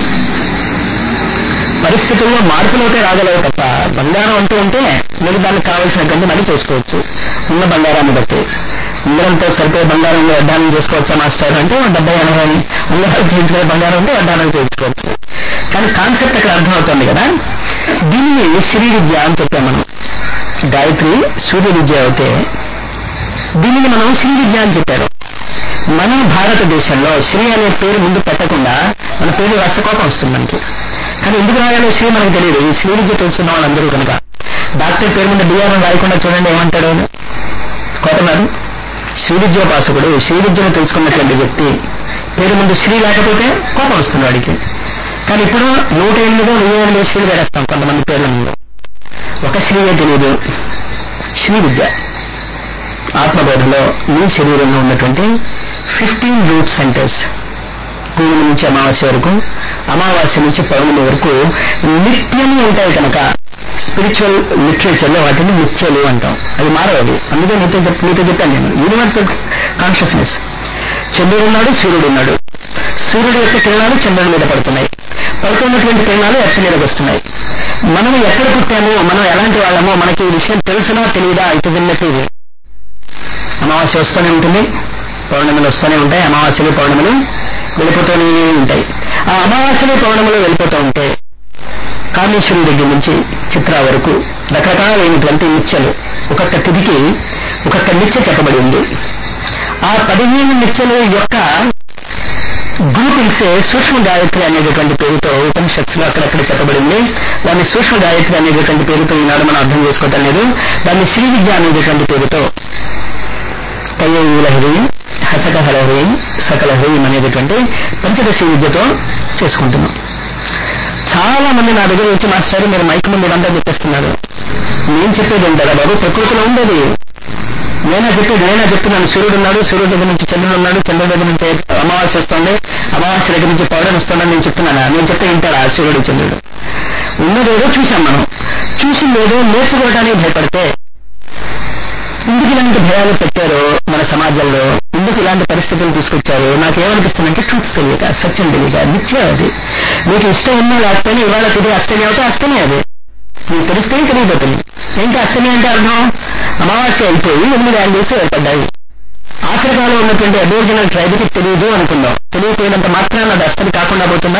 పరిస్థితుల్లో మార్పులైతే రాగలవు తప్ప బంగారం అంటూ ఉంటే మీరు దానికి కావాల్సినటువంటి మళ్ళీ చేసుకోవచ్చు. ఉన్న బంగారాన్ని బట్టి ఉంగరంతో సరిపోయే బంగారంలో వడ్డానం చేసుకోవచ్చా మాస్టర్ అంటే 70-80 ఉంగరాలు చేయించుకునే బంగారం ఉంటే వడ్డానం చేయించుకోవచ్చు. కానీ కాన్సెప్ట్ అక్కడ అర్థమవుతుంది కదా. దీన్ని శ్రీ విద్య అని చెప్పాం మనం. గాయత్రి సూర్య విద్య అయితే దీనిని మనం శ్రీ విద్య అని చెప్పారు. మన భారతదేశంలో శ్రీ అనే పేరు ముందు పెట్టకుండా మన పేరు రాష్ట్ర కోపం వస్తుంది మనకి. కానీ ఎందుకు రాయాలో శ్రీ మనకు తెలియదు. ఈ శ్రీ విద్య తెలుసుకున్న వాళ్ళందరూ కనుక డాక్టర్ పేరు మీద డిఆర్ఎం రాయకుండా చూడండి ఏమంటాడు, కోపన్నారు. శ్రీ విద్యోపాసకుడు, శ్రీ విద్యను తెలుసుకున్నటువంటి వ్యక్తి పేరు ముందు శ్రీ లేకపోతే కోపం వస్తుంది వాడికి. కానీ ఇప్పుడు 108 శ్రీలు వేరేస్తాం కొంతమంది పేర్ల ముందు. ఒక శ్రీయే తెలియదు. శ్రీ విద్య ఆత్మబోధలో మీ శరీరంలో ఉన్నటువంటి 15 రూట్ సెంటర్స్, పూర్ణిమ నుంచి అమావాస్య వరకు, అమావాస్య నుంచి పౌర్ణమి వరకు నిత్యము ఉంటాయి కనుక స్పిరిచువల్ లిటరేచర్ లో వాటిని నిత్యలు అంటాం. అవి మారవవి. అందుకే మీతో చెప్పాను నేను, యూనివర్సల్ కాన్షియస్నెస్. చంద్రుడు ఉన్నాడు, సూర్యుడు ఉన్నాడు. సూర్యుడు యొక్క కిరణాలు చంద్రుడి మీద పడుతున్నాయి. పడుతున్నటువంటి కిరణాలు ఎర్త్ మీదకి వస్తున్నాయి. మనం ఎక్కడ పుట్టామో, మనం ఎలాంటి వాళ్ళమో మనకి ఈ విషయం తెలుసునా తెలియదా ఇటు విన్నట్టు. అమావాస్య వస్తూనే ఉంటుంది, పౌర్ణమిలు వస్తూనే ఉంటాయి. అమావాస్యలు పౌర్ణమిలు వెళ్ళిపోతూనే ఉంటాయి. ఆ అమావాస్యలు పౌర్ణమిలు వెళ్ళిపోతూ ఉంటే కామేశ్వరుడి దగ్గర నుంచి చిత్ర వరకు రకరకాలైనటువంటి నిత్యలు, ఒక్కొక్క తిథికి ఒక్కొక్క నిత్య చెప్పబడి ఉంది. ఆ 15 నిత్యల యొక్క గ్రూపింగ్స్ సూక్ష్మ గాయత్రి అనేటటువంటి పేరుతో ఉపనిషత్తులో అక్కడక్కడ చెప్పబడింది. దాన్ని సూక్ష్మ గాయత్రి అనేటటువంటి పేరుతో ఈనాడు మనం అర్థం చేసుకోవటం లేదు. దాన్ని శ్రీ విద్య అనేటటువంటి పేరుతో తయోలహరి, హసకహలహరి, సకలహరి అనేటటువంటి పంచదశ విద్యతో చేసుకుంటున్నాం. చాలా మంది నా దగ్గర వచ్చి మాస్టర్ మీరు మైక్ ముందు ఇదంతా చెప్పేస్తున్నారు. నేను చెప్పేది ఉంటారా బాబు? ప్రకృతిలో ఉండేది నేనా చెప్తున్నాను. సూర్యుడు ఉన్నాడు, సూర్యుడి దగ్గర నుంచి చంద్రుడు ఉన్నాడు, చంద్రుడి దగ్గర నుంచి అమావాస్య వస్తుంది, అమావాస్య దగ్గర నుంచి పౌర్ణమి వస్తుందని నేను చెప్తున్నాను. నేను చెప్తే వింటాడా సూర్యుడు చంద్రుడు? ఉన్నదేదో చూశాం మనం. చూసిందేదో నేర్చుకోవడానికి భయపడితే, ఎందుకు ఇలాంటి భయాలు పెట్టారో మన సమాజంలో, ఎందుకు ఇలాంటి పరిస్థితులు తీసుకొచ్చారో నాకేమనిపిస్తుందంటే ట్రూత్స్ తెలియక, సత్యం తెలియక. నిత్యం అది మీకు ఇష్టం ఉన్నా లేకపోయినా ఇవాళ తిరిగి అష్టమి అవుతే అష్టమి అది మీకు తెలిస్తే తెలియబోతుంది. ఏంటి అష్టమి అంటే అర్థం? అమావాస్య అయిపోయి 8 యాంగిల్స్ ఏర్పడ్డాయి. ఆఫ్రికాలో ఉన్నటువంటి అబోరిజినల్ ట్రైబ్కి తెలియదు అనుకుందాం. తెలియపోయినంత మాత్రాన అది అష్టమి కాకుండా పోతుందా?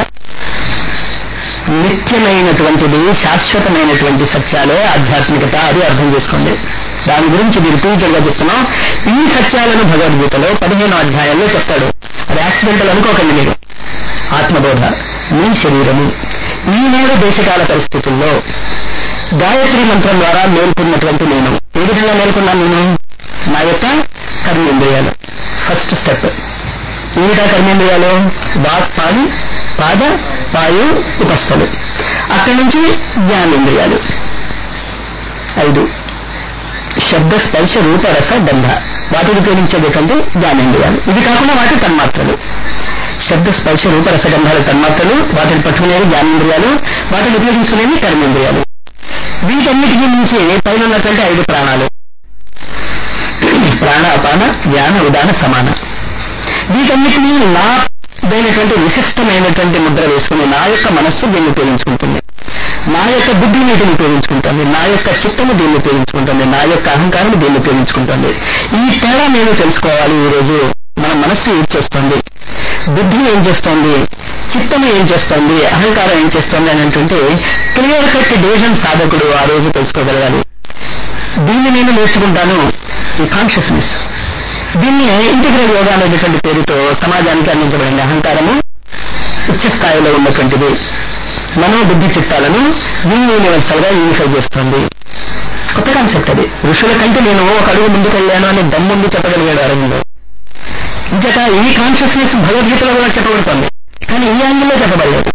నిత్యమైనటువంటిది, శాశ్వతమైనటువంటి సత్యాలే ఆధ్యాత్మికత. అది అర్థం చేసుకోండి. దాని గురించి ఇది రిపీటెడ్ గా చెప్తున్నాం. ఈ సత్యాలను భగవద్గీతలో 15వ అధ్యాయంలో చెప్తాడు. అది యాక్సిడెంటల్ అనుకోకండి మీరు. ఆత్మబోధ, మీ శరీరము ఈనాడు దేశకాల పరిస్థితుల్లో గాయత్రి మంత్రం ద్వారా మేల్కొన్నటువంటి నేను ఏ విధంగా మేల్కొన్నాను? నేను నా యొక్క కర్మేంద్రియాలు. ఫస్ట్ స్టెప్ ఏమిటా కర్మేంద్రియాలు? వాక్, పాడి, పాద, పాయు, ఉపస్థలు. అక్కడి నుంచి జ్ఞానేంద్రియాలు 5. శబ్ద, స్పర్శ, రూప, రస, గంధ. వాటిని ఉపయోగించేటటువంటి జ్ఞానేంద్రియాలు. ఇది కాకుండా వాటి తన్మాత్రలు. శబ్ద, స్పర్శ, రూప, రస, గంధాల తన్మాత్రలు, వాటిని పట్టుకునేవి జ్ఞానేంద్రియాలు, వాటిని ఉపయోగించుకునేవి కర్మేంద్రియాలు. వీటన్నిటికీ నుంచి పైన ఉన్నటువంటి 5 ప్రాణాలు: ప్రాణ, అపాన, జ్ఞాన, ఉదాన, సమాన. వీటన్నిటినీ నాదైనటువంటి విశిష్టమైనటువంటి ముద్ర వేసుకుని నా యొక్క మనస్సు దీన్ని ఉపయోగించుకుంటుంది, నా యొక్క బుద్ధి వీటిని ఉపయోగించుకుంటుంది, నా యొక్క చిత్తము దీన్ని ఉపయోగించుకుంటుంది, నా యొక్క అహంకారం దీన్ని ఉపయోగించుకుంటుంది. ఈ తేడా నేను తెలుసుకోవాలి. ఈ రోజు మన మనస్సు ఏం చేస్తోంది, బుద్ధి ఏం చేస్తోంది, చిత్తము ఏం చేస్తోంది, అహంకారం ఏం చేస్తోంది అనేటువంటి క్లియర్ కట్ డివిజన్ సాధకుడు ఆ రోజు తెలుసుకోగలగాలి. దీన్ని నేను నేర్చుకుంటాను, ఈ కాన్షియస్నెస్. దీన్ని ఇంటిగ్రల్ యోగా అనేటువంటి పేరుతో సమాజానికి అందించబడింది. అహంకారము ఉచ్చ స్థాయిలో ఉన్నటువంటిది మనోబుద్ధి చిత్తాలను యూనివర్సల్ గా యూనిఫై చేస్తుంది. కొత్త కాన్సెప్ట్ అది. ఋషుల కంటే నేను ఒక అడుగు ముందుకు వెళ్ళాను అని దమ్ముండి చెప్పగలిగాడు అరవిందో. ఇంచేత ఈ కాన్షియస్నెస్ భగవద్గీతలో కూడా చెప్పబడుతోంది, కానీ ఈ యాంగిల్లో చెప్పబడలేదు.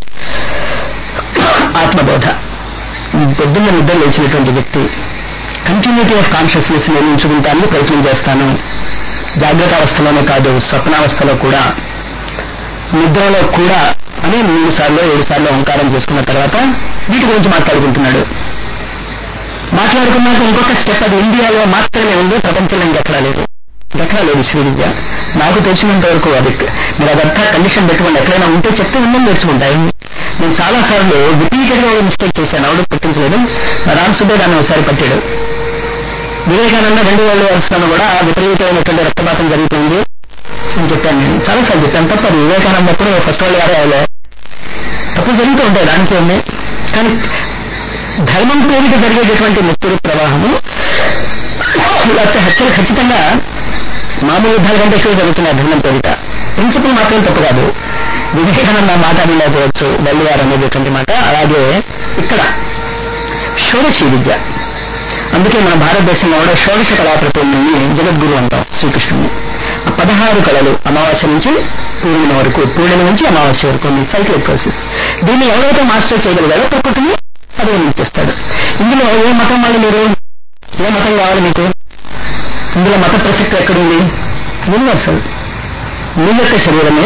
ఆత్మబోధ. పొద్దున్న నిద్ర లేచినటువంటి వ్యక్తి కంటిన్యూటీ ఆఫ్ కాన్షియస్నెస్ నేను ఉంచుకుంటానికి ప్రయత్నం చేస్తాను. జాగ్రత్త అవస్థలోనే కాదు, స్వప్నావస్థలో కూడా, నిద్రలో కూడా అని 3 సార్లు 7 సార్లు ఓంకారం చేసుకున్న తర్వాత వీటి గురించి మాట్లాడుకుంటున్నాడు. మాట్లాడుకున్నాక ఇంకొక స్టెప్, అది ఇండియాలో మాత్రమే ఉంది, ప్రపంచంలో ఇంకెక్కడా లేదు. ఎక్కడా లేదు శ్రీ విద్య. నాకు తెలిసినంత వరకు అది మీరు అదంతా కండిషన్ పెట్టుకోండి. ఎక్కడైనా ఉంటే చెప్తే ఉందని నేర్చుకుంటాయి. నేను చాలా సార్లు రిపీటెడ్ గా మిస్టేక్ చేశాను, ఆవిడ పట్టించలేదు. రామ్ సుబ్బే దాన్ని ఒకసారి పట్టాడు. వివేకానంద 2 వరల్డ్ వార్స్ లో కూడా విపరీతమైనటువంటి రక్తపాతం జరుగుతుంది అని చెప్పాను. నేను చాలాసార్లు చెప్పాను. తప్పదు. వివేకానంద అప్పుడు ఫస్ట్ వరల్డ్ వార్ అయ్యే తప్పు జరుగుతూ ఉంటాయి, దానికి ఉంది. కానీ ధర్మం పేరిట జరిగేటటువంటి ముక్తుడు ప్రవాహము, లేకపోతే హత్యలు ఖచ్చితంగా మామూలు యుద్ధాల కంటే ఎక్కువ జరుగుతున్నాయి ధర్మం పేరిట. ప్రిన్సిపల్ మాత్రం తప్పు కాదు. వివేకానంద మాట్లాడలేకపోవచ్చు వరల్డ్ వార్ అనేటటువంటి మాట. అలాగే ఇక్కడ షోడశీ విద్య. అందుకే మన భారతదేశంలో కూడా షోడశ కళా ప్రపూర్ణుని జగద్గురు అంటాం శ్రీకృష్ణుని. 16 కళలు అమావాస్య నుంచి పూర్ణిమ వరకు, పూర్ణిమ నుంచి అమావాస్య వరకు సైక్లిక్ ప్రాసెస్. దీన్ని ఎవరైతే మాస్టర్ చేయగలిగారో ప్రకృతిని అధిగమించేస్తాడు. ఇందులో ఏ మతం వాళ్ళు, మీరు ఏ మతం కావాలి మీకు? ఇందులో మత ప్రసక్తి ఎక్కడుంది? యూనివర్సల్. మీ యొక్క శరీరమే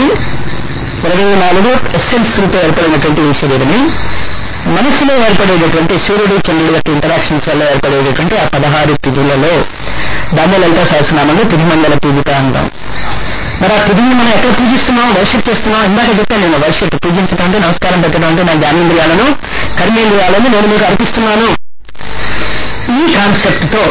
24 ఎస్సెన్స్లతో ఏర్పడినటువంటి ఈ శరీరమే మనస్సులో ఏర్పడేటటువంటి సూర్యుడు చంద్రుడు యొక్క ఇంటరాక్షన్స్ వల్ల ఏర్పడేటటువంటి ఆ 16 తిథులలో, దాన్ని లలిత సహస్రనామంలో తిథిమండల పూజిత అంటాం. మరి ఆ తిథిని మనం ఎక్కడ పూజిస్తున్నాం, వర్షిప్ చేస్తున్నాం? ఇందాక చెప్పాను నేను, వర్షిప్ పూజించడం అంటే, నమస్కారం పెట్టడం అంటే నా జ్ఞానేంద్రియాలను కర్మేంద్రియాలను నేను మీకు అర్పిస్తున్నాను. ఈ కాన్సెప్ట్ తో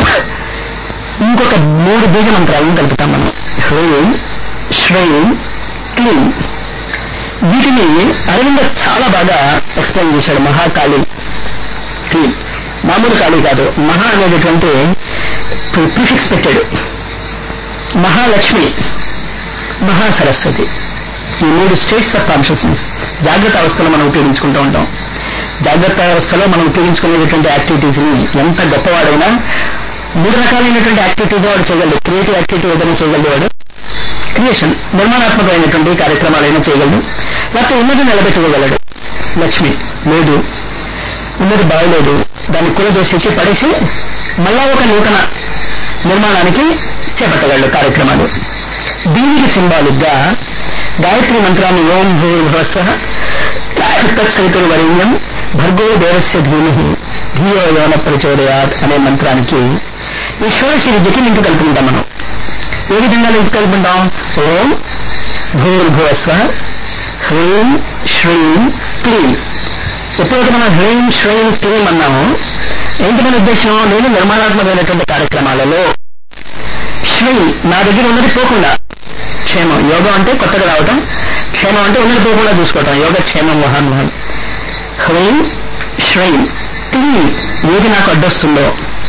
ఇంకొక 3 బీజ మంత్రాలను కలుపుతాం మనం. హ్రీం, శ్రీం, క్లీం. వీటిని అరవింద చాలా బాగా ఎక్స్ప్లెయిన్ చేశాడు. మహాకాళి, క్లీం. మామూలు కాళీ కాదు, మహా అనేటటువంటి ప్రిఫిక్స్ పెట్టాడు. మహాలక్ష్మి, మహాసరస్వతి. ఈ 3 స్టేట్స్ ఆఫ్ కాన్షియస్నెస్ జాగ్రత్త అవస్థలో మనం ఉపయోగించుకుంటూ ఉంటాం. జాగ్రత్త అవస్థలో మనం ఉపయోగించుకునేటటువంటి యాక్టివిటీస్ ని ఎంత గొప్పవాడైనా 3 రకాలైనటువంటి యాక్టివిటీస్ వాడు చేయగలడు. క్రియేటివ్ యాక్టివిటీ ఏదైనా చేయగలడు వాడు, క్రియేషన్ నిర్మాణాత్మకమైనటువంటి కార్యక్రమాలైనా చేయగలడు, లేకపోతే ఉన్నది నిలబెట్టుకోగలడు. లక్ష్మి లేదు, ఉన్నది బాగలేదు, దాన్ని కూలదోసేసి పడేసి మళ్ళా ఒక నూతన నిర్మాణానికి చేపట్టగలడు కార్యక్రమాలు. దీనికి సింబాలిక్ గా గాయత్రి మంత్రాన్ని ఓం భూర్భువస్సః తత్సవితుర్వరేణ్యం భర్గో దేవస్య ధీమహి ధియో యో న ప్రచోదయాత్ అనే మంత్రానికి ఈ షోడశ విద్యకి లింక్ కలుపుకుంటాం మనం. ఏ విధంగా లింక్ కలుపుకుంటాం? ఓం భూర్భువస్వ హ్రీం శ్రీం క్లీం. ఎప్పుడైతే మనం హ్రీం శ్రీం క్లీం అన్నామో ఏంటి మన ఉద్దేశం? నేను నిర్మాణాత్మకమైనటువంటి కార్యక్రమాలలో శ్రీం నా దగ్గర ఉన్నది పోకుండా, క్షేమం, యోగం అంటే కొత్తగా రావటం, క్షేమం అంటే ఉన్నది పోకుండా చూసుకోవటం, యోగ క్షేమం మహాన్ మహాన్. హ్రీం శ్రీం క్లీం, ఏది నాకు అడ్డొస్తుందో,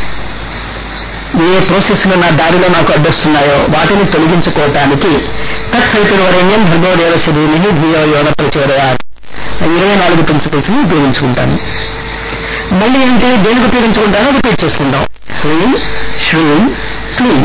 ఏ ప్రాసెస్లో నా దారిలో నాకు అడ్డొస్తున్నాయో వాటిని తొలగించుకోవటానికి తత్సవితుర్వరేణ్యం భర్గో దేవస్య ధీమహి ధియో యో న ప్రచోదయాత్ 24 ప్రిన్సిపల్స్ ని ఉపయోగించుకుంటాను. మళ్ళీ ఏంటి, దేనికి ఉపయోగించుకుంటానో రిపీట్ చేసుకుంటాం. హ్రీం శ్రీం క్లీం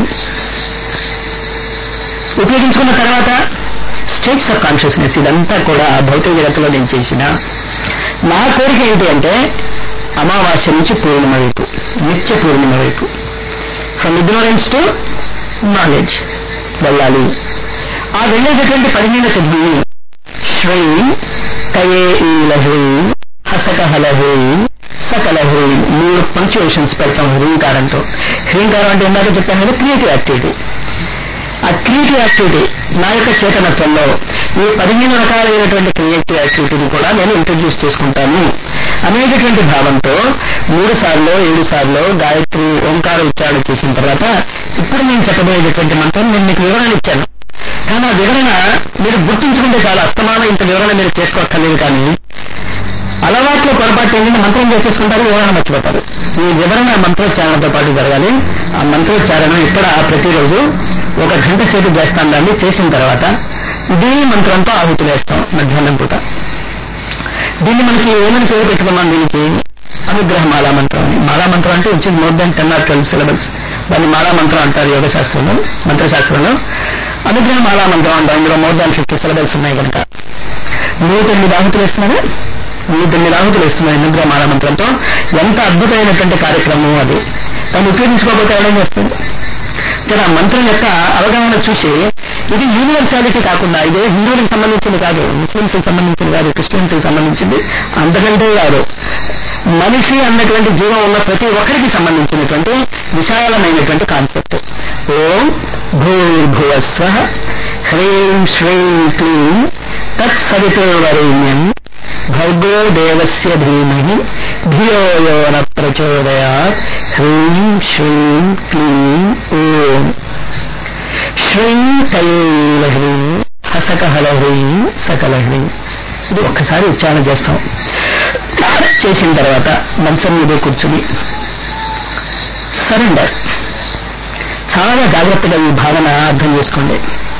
ఉపయోగించుకున్న తర్వాత స్టేట్స్ ఆఫ్ కాన్షియస్నెస్, ఇదంతా కూడా భౌతిక జగత్తులో నేను చేసిన నా కోరిక ఏంటి అంటే అమావాస్య నుంచి పూర్ణిమ వైపు, నిత్య పూర్ణిమ వైపు, ఫ్రమ్ ఇగ్నోరెన్స్ టు నాలెడ్జ్ వెళ్ళాలి. ఆ వెళ్ళేటటువంటి 15వ తిథిని శ్రీం కయే ఈలహ్రీం హసకహలహ్రీం సకలహ్రీం 3 పంక్చుయేషన్స్ పెడతాం హ్రీంకారంతో. హ్రీంకారం అంటే ఇందాక చెప్పాను కదా, క్రియేటివ్ యాక్టివిటీ. ఆ క్రియేటివ్ యాక్టివిటీ నా యొక్క చేతనత్వంలో ఈ 15 రకాలైనటువంటి క్రియేటివ్ యాక్టివిటీని కూడా నేను ఇంట్రడ్యూస్ చేసుకుంటాను అనేటటువంటి భావంతో 3 సార్లు 7 సార్లు గాయత్రి ఓంకార ఉచ్చారణ చేసిన తర్వాత ఇప్పుడు నేను చెప్పబోయేటటువంటి మంత్రం నేను మీకు వివరణ ఇచ్చాను. కానీ ఆ వివరణ మీరు గుర్తుంచుకుంటే చాలా, అస్తమానం ఇంత వివరణ మీరు చేసుకోక్కర్లేదు. కానీ అలవాట్లో పొరపాటు ఏంటంటే మంత్రం చేసేసుకుంటారు, వివరణ మర్చిపోతారు. ఈ వివరణ మంత్రోచ్చారణతో పాటు జరగాలి. ఆ మంత్రోచ్చారణ ఇక్కడ ప్రతిరోజు 1 గంట సేపు చేస్తాం. దాన్ని చేసిన తర్వాత ఇదే మంత్రంతో ఆహుతులు వేస్తాం మధ్యాహ్నం పూట. దీన్ని మనకి ఏమని పేరు పెట్టుకున్నాం? దీనికి అనుగ్రహ మాలా మంత్రం అని. మాలా మంత్రం అంటే which is more than 10 or 12 syllables. దాన్ని మాలా మంత్రం అంటారు యోగ శాస్త్రంలో, మంత్రశాస్త్రంలో. అనుగ్రహ మాలా మంత్రం అంటారు. ఇందులో మోర్ దాన్ 50 syllables ఉన్నాయి కనుక 109 ఆహుతులు వేస్తున్నారా? 109 ఆహుతులు వేస్తున్నాయి అనుగ్రహ మాలా మంత్రంతో. ఎంత అద్భుతమైనటువంటి కార్యక్రమం అది. దాన్ని ఉపయోగించుకోకపోతే ఎవరేం చేస్తుంది? ఆ మంత్రం యొక్క అవగాహన చూసి ఇది యూనివర్సాలిటీ కాకుండా, ఇదే హిందువులకు సంబంధించింది కాదు, ముస్లింస్కి సంబంధించింది కాదు, క్రిస్టియన్స్కి సంబంధించింది, అంతకంటే కాదు, మనిషి అన్నటువంటి జీవం ఉన్న ప్రతి ఒక్కరికి సంబంధించినటువంటి విశాలమైనటువంటి కాన్సెప్ట్. ఓం భూర్భువస్వ హ్రీం శ్రీం క్లీం తత్సవితుర్వరేణ్యం భర్గో దేవస్య ధీమహి ధియో యో న ప్రచోదయాత్ హ్రీం శ్రీం క్లీం ఓం శ్రీం కయేలహ్రీం హసకహలహ్రీం సకలహ్రీం. ఇది ఒక్కసారి ఉచ్చారణ చేస్తాం. చేసిన తర్వాత మంచం మీదే కూర్చుని సరెండర్, చాలా జాగ్రత్తగా ఈ భావన అర్థం చేసుకోండి.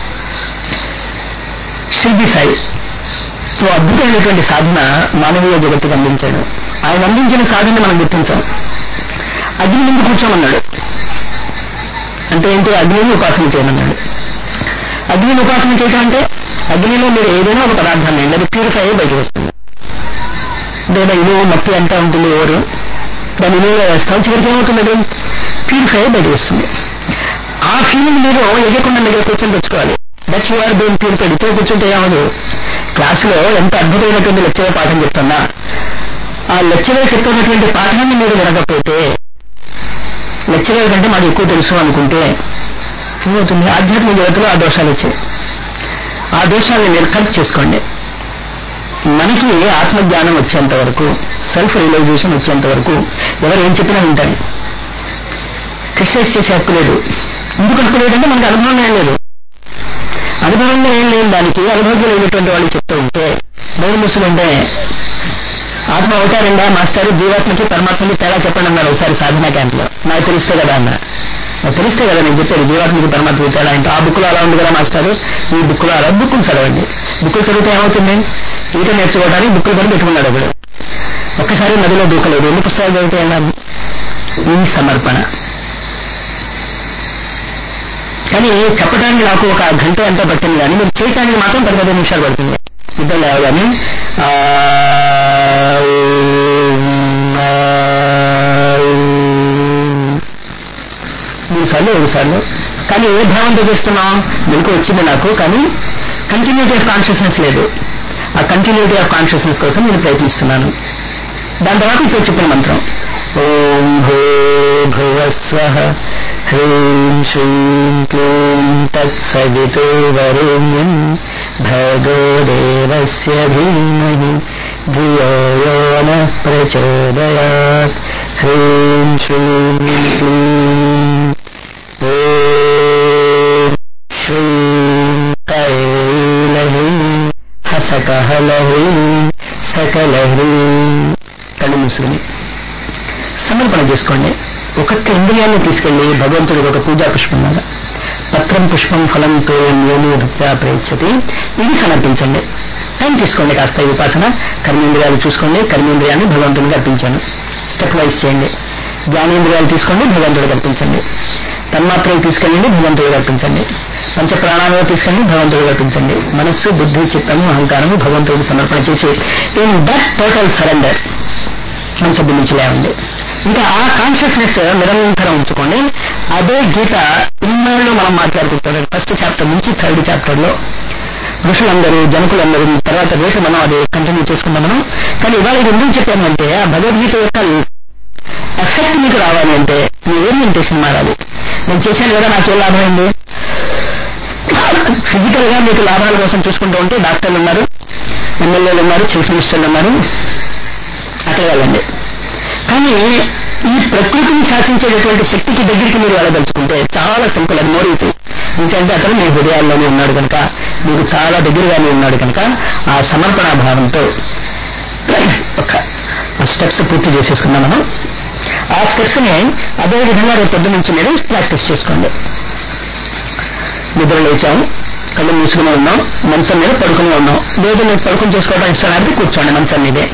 శిల్పి సాయి ఓ అద్భుతమైనటువంటి సాధన మానవీయ జగత్తుకు అందించాడు. ఆయన అందించిన సాధన మనం గుర్తించాం. అగ్ని ముందు కూర్చోమన్నాడు. అంటే ఏంటి? అగ్నిని ఉపాసన చేయమన్నాడు. అగ్నిని ఉపాసన చేయటం అంటే అగ్నిలో మీరు ఏదైనా ఒక పదార్థాన్ని అది ప్యూరిఫై అయ్యి బయటకు వస్తుంది. లేదా ఇనుము మట్టి అంటా ఉంటుంది ఎవరు, దాని ఇనువులో వేస్తాం, చివరికి ఏమవుతుంది? అది ప్యూరిఫై అయ్యి బయటకు వస్తుంది. ఆ ఫీలింగ్ మీరు ఎగకుండా దగ్గర కూర్చొని తెచ్చుకోవాలి. That you are being purified. ఇతో కూర్చుంటే ఏమదు? క్లాసులో ఎంత అద్భుతమైనటువంటి లెక్చరర్ పాఠం చెప్తున్నా ఆ లెక్చరర్ చెప్తున్నటువంటి పాఠాన్ని మీరు వినకపోతే, లెక్చరర్ కంటే మాకు ఎక్కువ తెలుసు అనుకుంటే ఏమవుతుంది? ఆధ్యాత్మిక జగత్తులో ఆ దోషాలు వచ్చాయి. ఆ దోషాలను మీరు కరెక్ట్ చేసుకోండి. మనకి ఆత్మజ్ఞానం వచ్చేంత వరకు, సెల్ఫ్ రియలైజేషన్ వచ్చేంత వరకు ఎవరు ఏం చెప్పినా వింటారు. క్రిటిసైజ్ చేసే హక్కు లేదు. ఎందుకు హక్కు లేదంటే మనకు అనుభవం ఏం లేదు. అనుభవంలో ఏం లేని దానికి అనుభవం లేనటువంటి వాళ్ళు చెప్తూ ఉంటే మూడు ముసులుంటే ఆత్మ అవుతారండా మాస్టర్, జీవాత్మకి పరమాత్మకి తేడా చెప్పండి అన్నారు ఒకసారి సాధనా క్యాంప్లో. నాకు తెలిస్తే కదా అన్న. నాకు తెలిస్తే కదా నేను చెప్పాను జీవాత్మకి పరమాత్మకి తేడా అంటే. ఆ బుక్లో అలా ఉంది కదా మాస్టర్, ఈ బుక్లో అలా. బుక్కులు చదవండి. బుక్కులు చదివితే ఏమవుతుంది? ఈట నేర్చుకోవడానికి బుక్కులు కొని పెట్టుకున్నాడు అప్పుడు. ఒక్కసారి నదిలో దూకలేదు. ఎన్ని పుస్తకాలు చదివితే ఏమన్నా? ఈ సమర్పణ. కానీ చెప్పడానికి నాకు 1 గంట ఎంతో పట్టింది, కానీ మీరు చేయటానికి మాత్రం 10-15 నిమిషాలు పడుతుంది. ఇద్దరు లేవు కానీ 3 సార్లు 5 సార్లు. కానీ ఏ భావంతో చేస్తున్నాం? మెలకు వచ్చింది నాకు, కానీ కంటిన్యూటీ ఆఫ్ కాన్షియస్నెస్ లేదు. ఆ కంటిన్యూటీ ఆఫ్ కాన్షియస్నెస్ కోసం నేను ప్రయత్నిస్తున్నాను. దాని తర్వాత ఇప్పుడు చెప్పిన మంత్రం ఓం భూర్భువస్వః హ్రీం శ్రీం క్లీం తత్సవితుర్వరేణ్యం భర్గో దేవస్య ధీమహి ధియో యో నః ప్రచోదయాత్. హ్రీం శ్రీం క్లీం ఓం శ్రీం కైలహ్రీం హసకహలహ్రీం సకలహ్రీం. కళ్ళు మూసుకుని సమర్పణ చేసుకోండి. ఒక్కొక్క ఇంద్రియాన్ని తీసుకెళ్లి భగవంతుడికి ఒక పూజా పుష్పం లాగా పత్రం పుష్పం ఫలం తోయం యోని భక్త్యా ప్రయచ్చతి ఇది సమర్పించండి. టైం తీసుకోండి కాస్త ఉపాసన. కర్మేంద్రియాలు చూసుకోండి, కర్మేంద్రియాన్ని భగవంతుడికి అర్పించాను. స్టెప్ వైజ్ చేయండి. జ్ఞానేంద్రియాలు తీసుకోండి, భగవంతుడికి అర్పించండి. తన్మాత్రలు తీసుకెళ్ళండి, భగవంతుడికి అర్పించండి. పంచ ప్రాణాలు తీసుకెళ్ళి భగవంతుడికి అర్పించండి. మనస్సు, బుద్ధి, చిత్తము, అహంకారము భగవంతుడికి సమర్పణ చేసి ఇన్ దట్ టోటల్ సరెండర్ మంచి నుంచి లేవండి. ఇంకా ఆ కాన్షియస్నెస్ నిరంతరం ఉంచుకోండి. అదే గీత ఇన్నాళ్ళు మనం మాట్లాడుకుంటాం. ఫస్ట్ చాప్టర్ నుంచి థర్డ్ చాప్టర్ లో ఋషులందరూ, జనకులందరూ, తర్వాత రేపు మనం అది కంటిన్యూ చేసుకుందాం మనం. కానీ ఇవాళ ఇది ఎందుకు చెప్పాను అంటే ఆ భగవద్గీత యొక్క ఎఫెక్ట్ మీకు రావాలి అంటే మీ ఓరియంటేషన్ మారాలి. నేను చేశాను కదా, నాకేం లాభం అయింది? ఫిజికల్ గా మీకు లాభాల కోసం చూసుకుంటూ ఉంటే డాక్టర్లు ఉన్నారు, ఎమ్మెల్యేలు ఉన్నారు, చీఫ్ మినిస్టర్లు ఉన్నారు, అక్కడ వెళ్ళండి. కానీ ఈ ప్రకృతిని శాసించేటటువంటి శక్తికి దగ్గరికి మీరు వెళ్ళదలుచుకుంటే చాలా సింపుల్. అది మోర్ ఈజీ. ఎందుకంటే అతను మీ హృదయాల్లోనే ఉన్నాడు కనుక, మీకు చాలా దగ్గరగానే ఉన్నాడు కనుక ఆ సమర్పణా భావంతో ఒక స్టెప్స్ పూర్తి చేసేసుకున్నాం మనం. ఆ స్టెప్స్ ని అదే విధంగా రేపు పొద్దు నుంచి మీరు ప్రాక్టీస్ చేసుకోండి. నిద్ర లేచాం, కళ్ళు మూసుకుని ఉన్నాం, మంచం మీద పడుకుని ఉన్నాం. లేదు మీరు పడుకుని చేసుకోవడం ఇష్టం కూర్చోండి మంచం మీదే.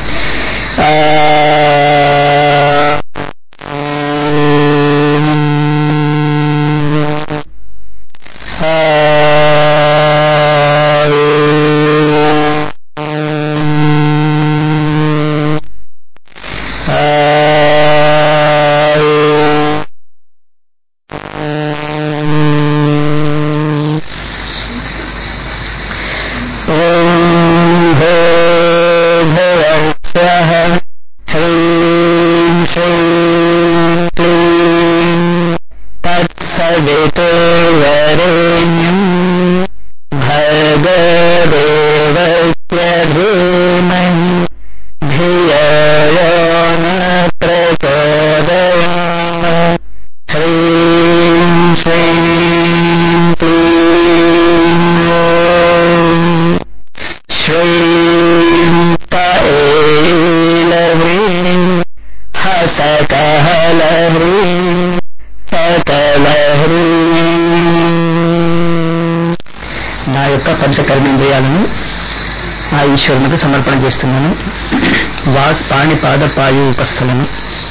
నా యొక్క పంచకర్మేంద్రియాలను ఆ ఈశ్వరునికి సమర్పణ చేస్తున్నాను. వాక్ పాణి పాద పాయు ఉపస్థలను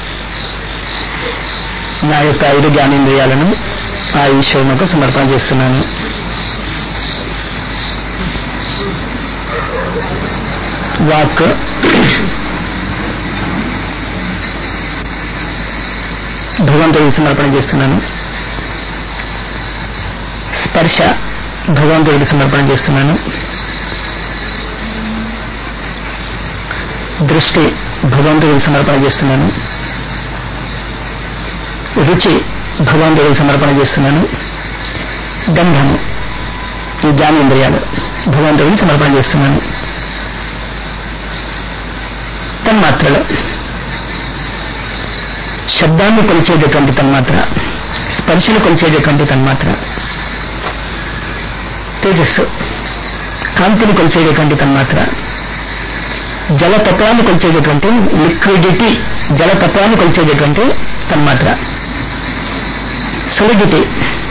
నా యొక్క 5 జ్ఞానేంద్రియాలను ఆ ఈశ్వరునికి సమర్పణ చేస్తున్నాను. వాక్ భగవంతుడికి సమర్పణ చేస్తున్నాను. స్పర్శ భగవంతుడికి సమర్పణ చేస్తున్నాను. దృష్టి భగవంతుడికి సమర్పణ చేస్తున్నాను. రుచి భగవంతుడికి సమర్పణ చేస్తున్నాను. గంధము ఈ జ్ఞానేంద్రియాలు భగవంతుడికి సమర్పణ చేస్తున్నాను. తన్మాత్రలు శబ్దాన్ని కొలిచేటటువంటి తన్మాత్ర, స్పర్శను కొలిచేటటువంటి తన్మాత్ర, తేజస్సు కాంతిని కొలిచేటటువంటి తన్మాత్ర, జలతత్వాన్ని కొలిచేటటువంటి లిక్విడిటీ జలతత్వాన్ని కొలిచేటటువంటి తన్మాత్ర, సొలిడిటీ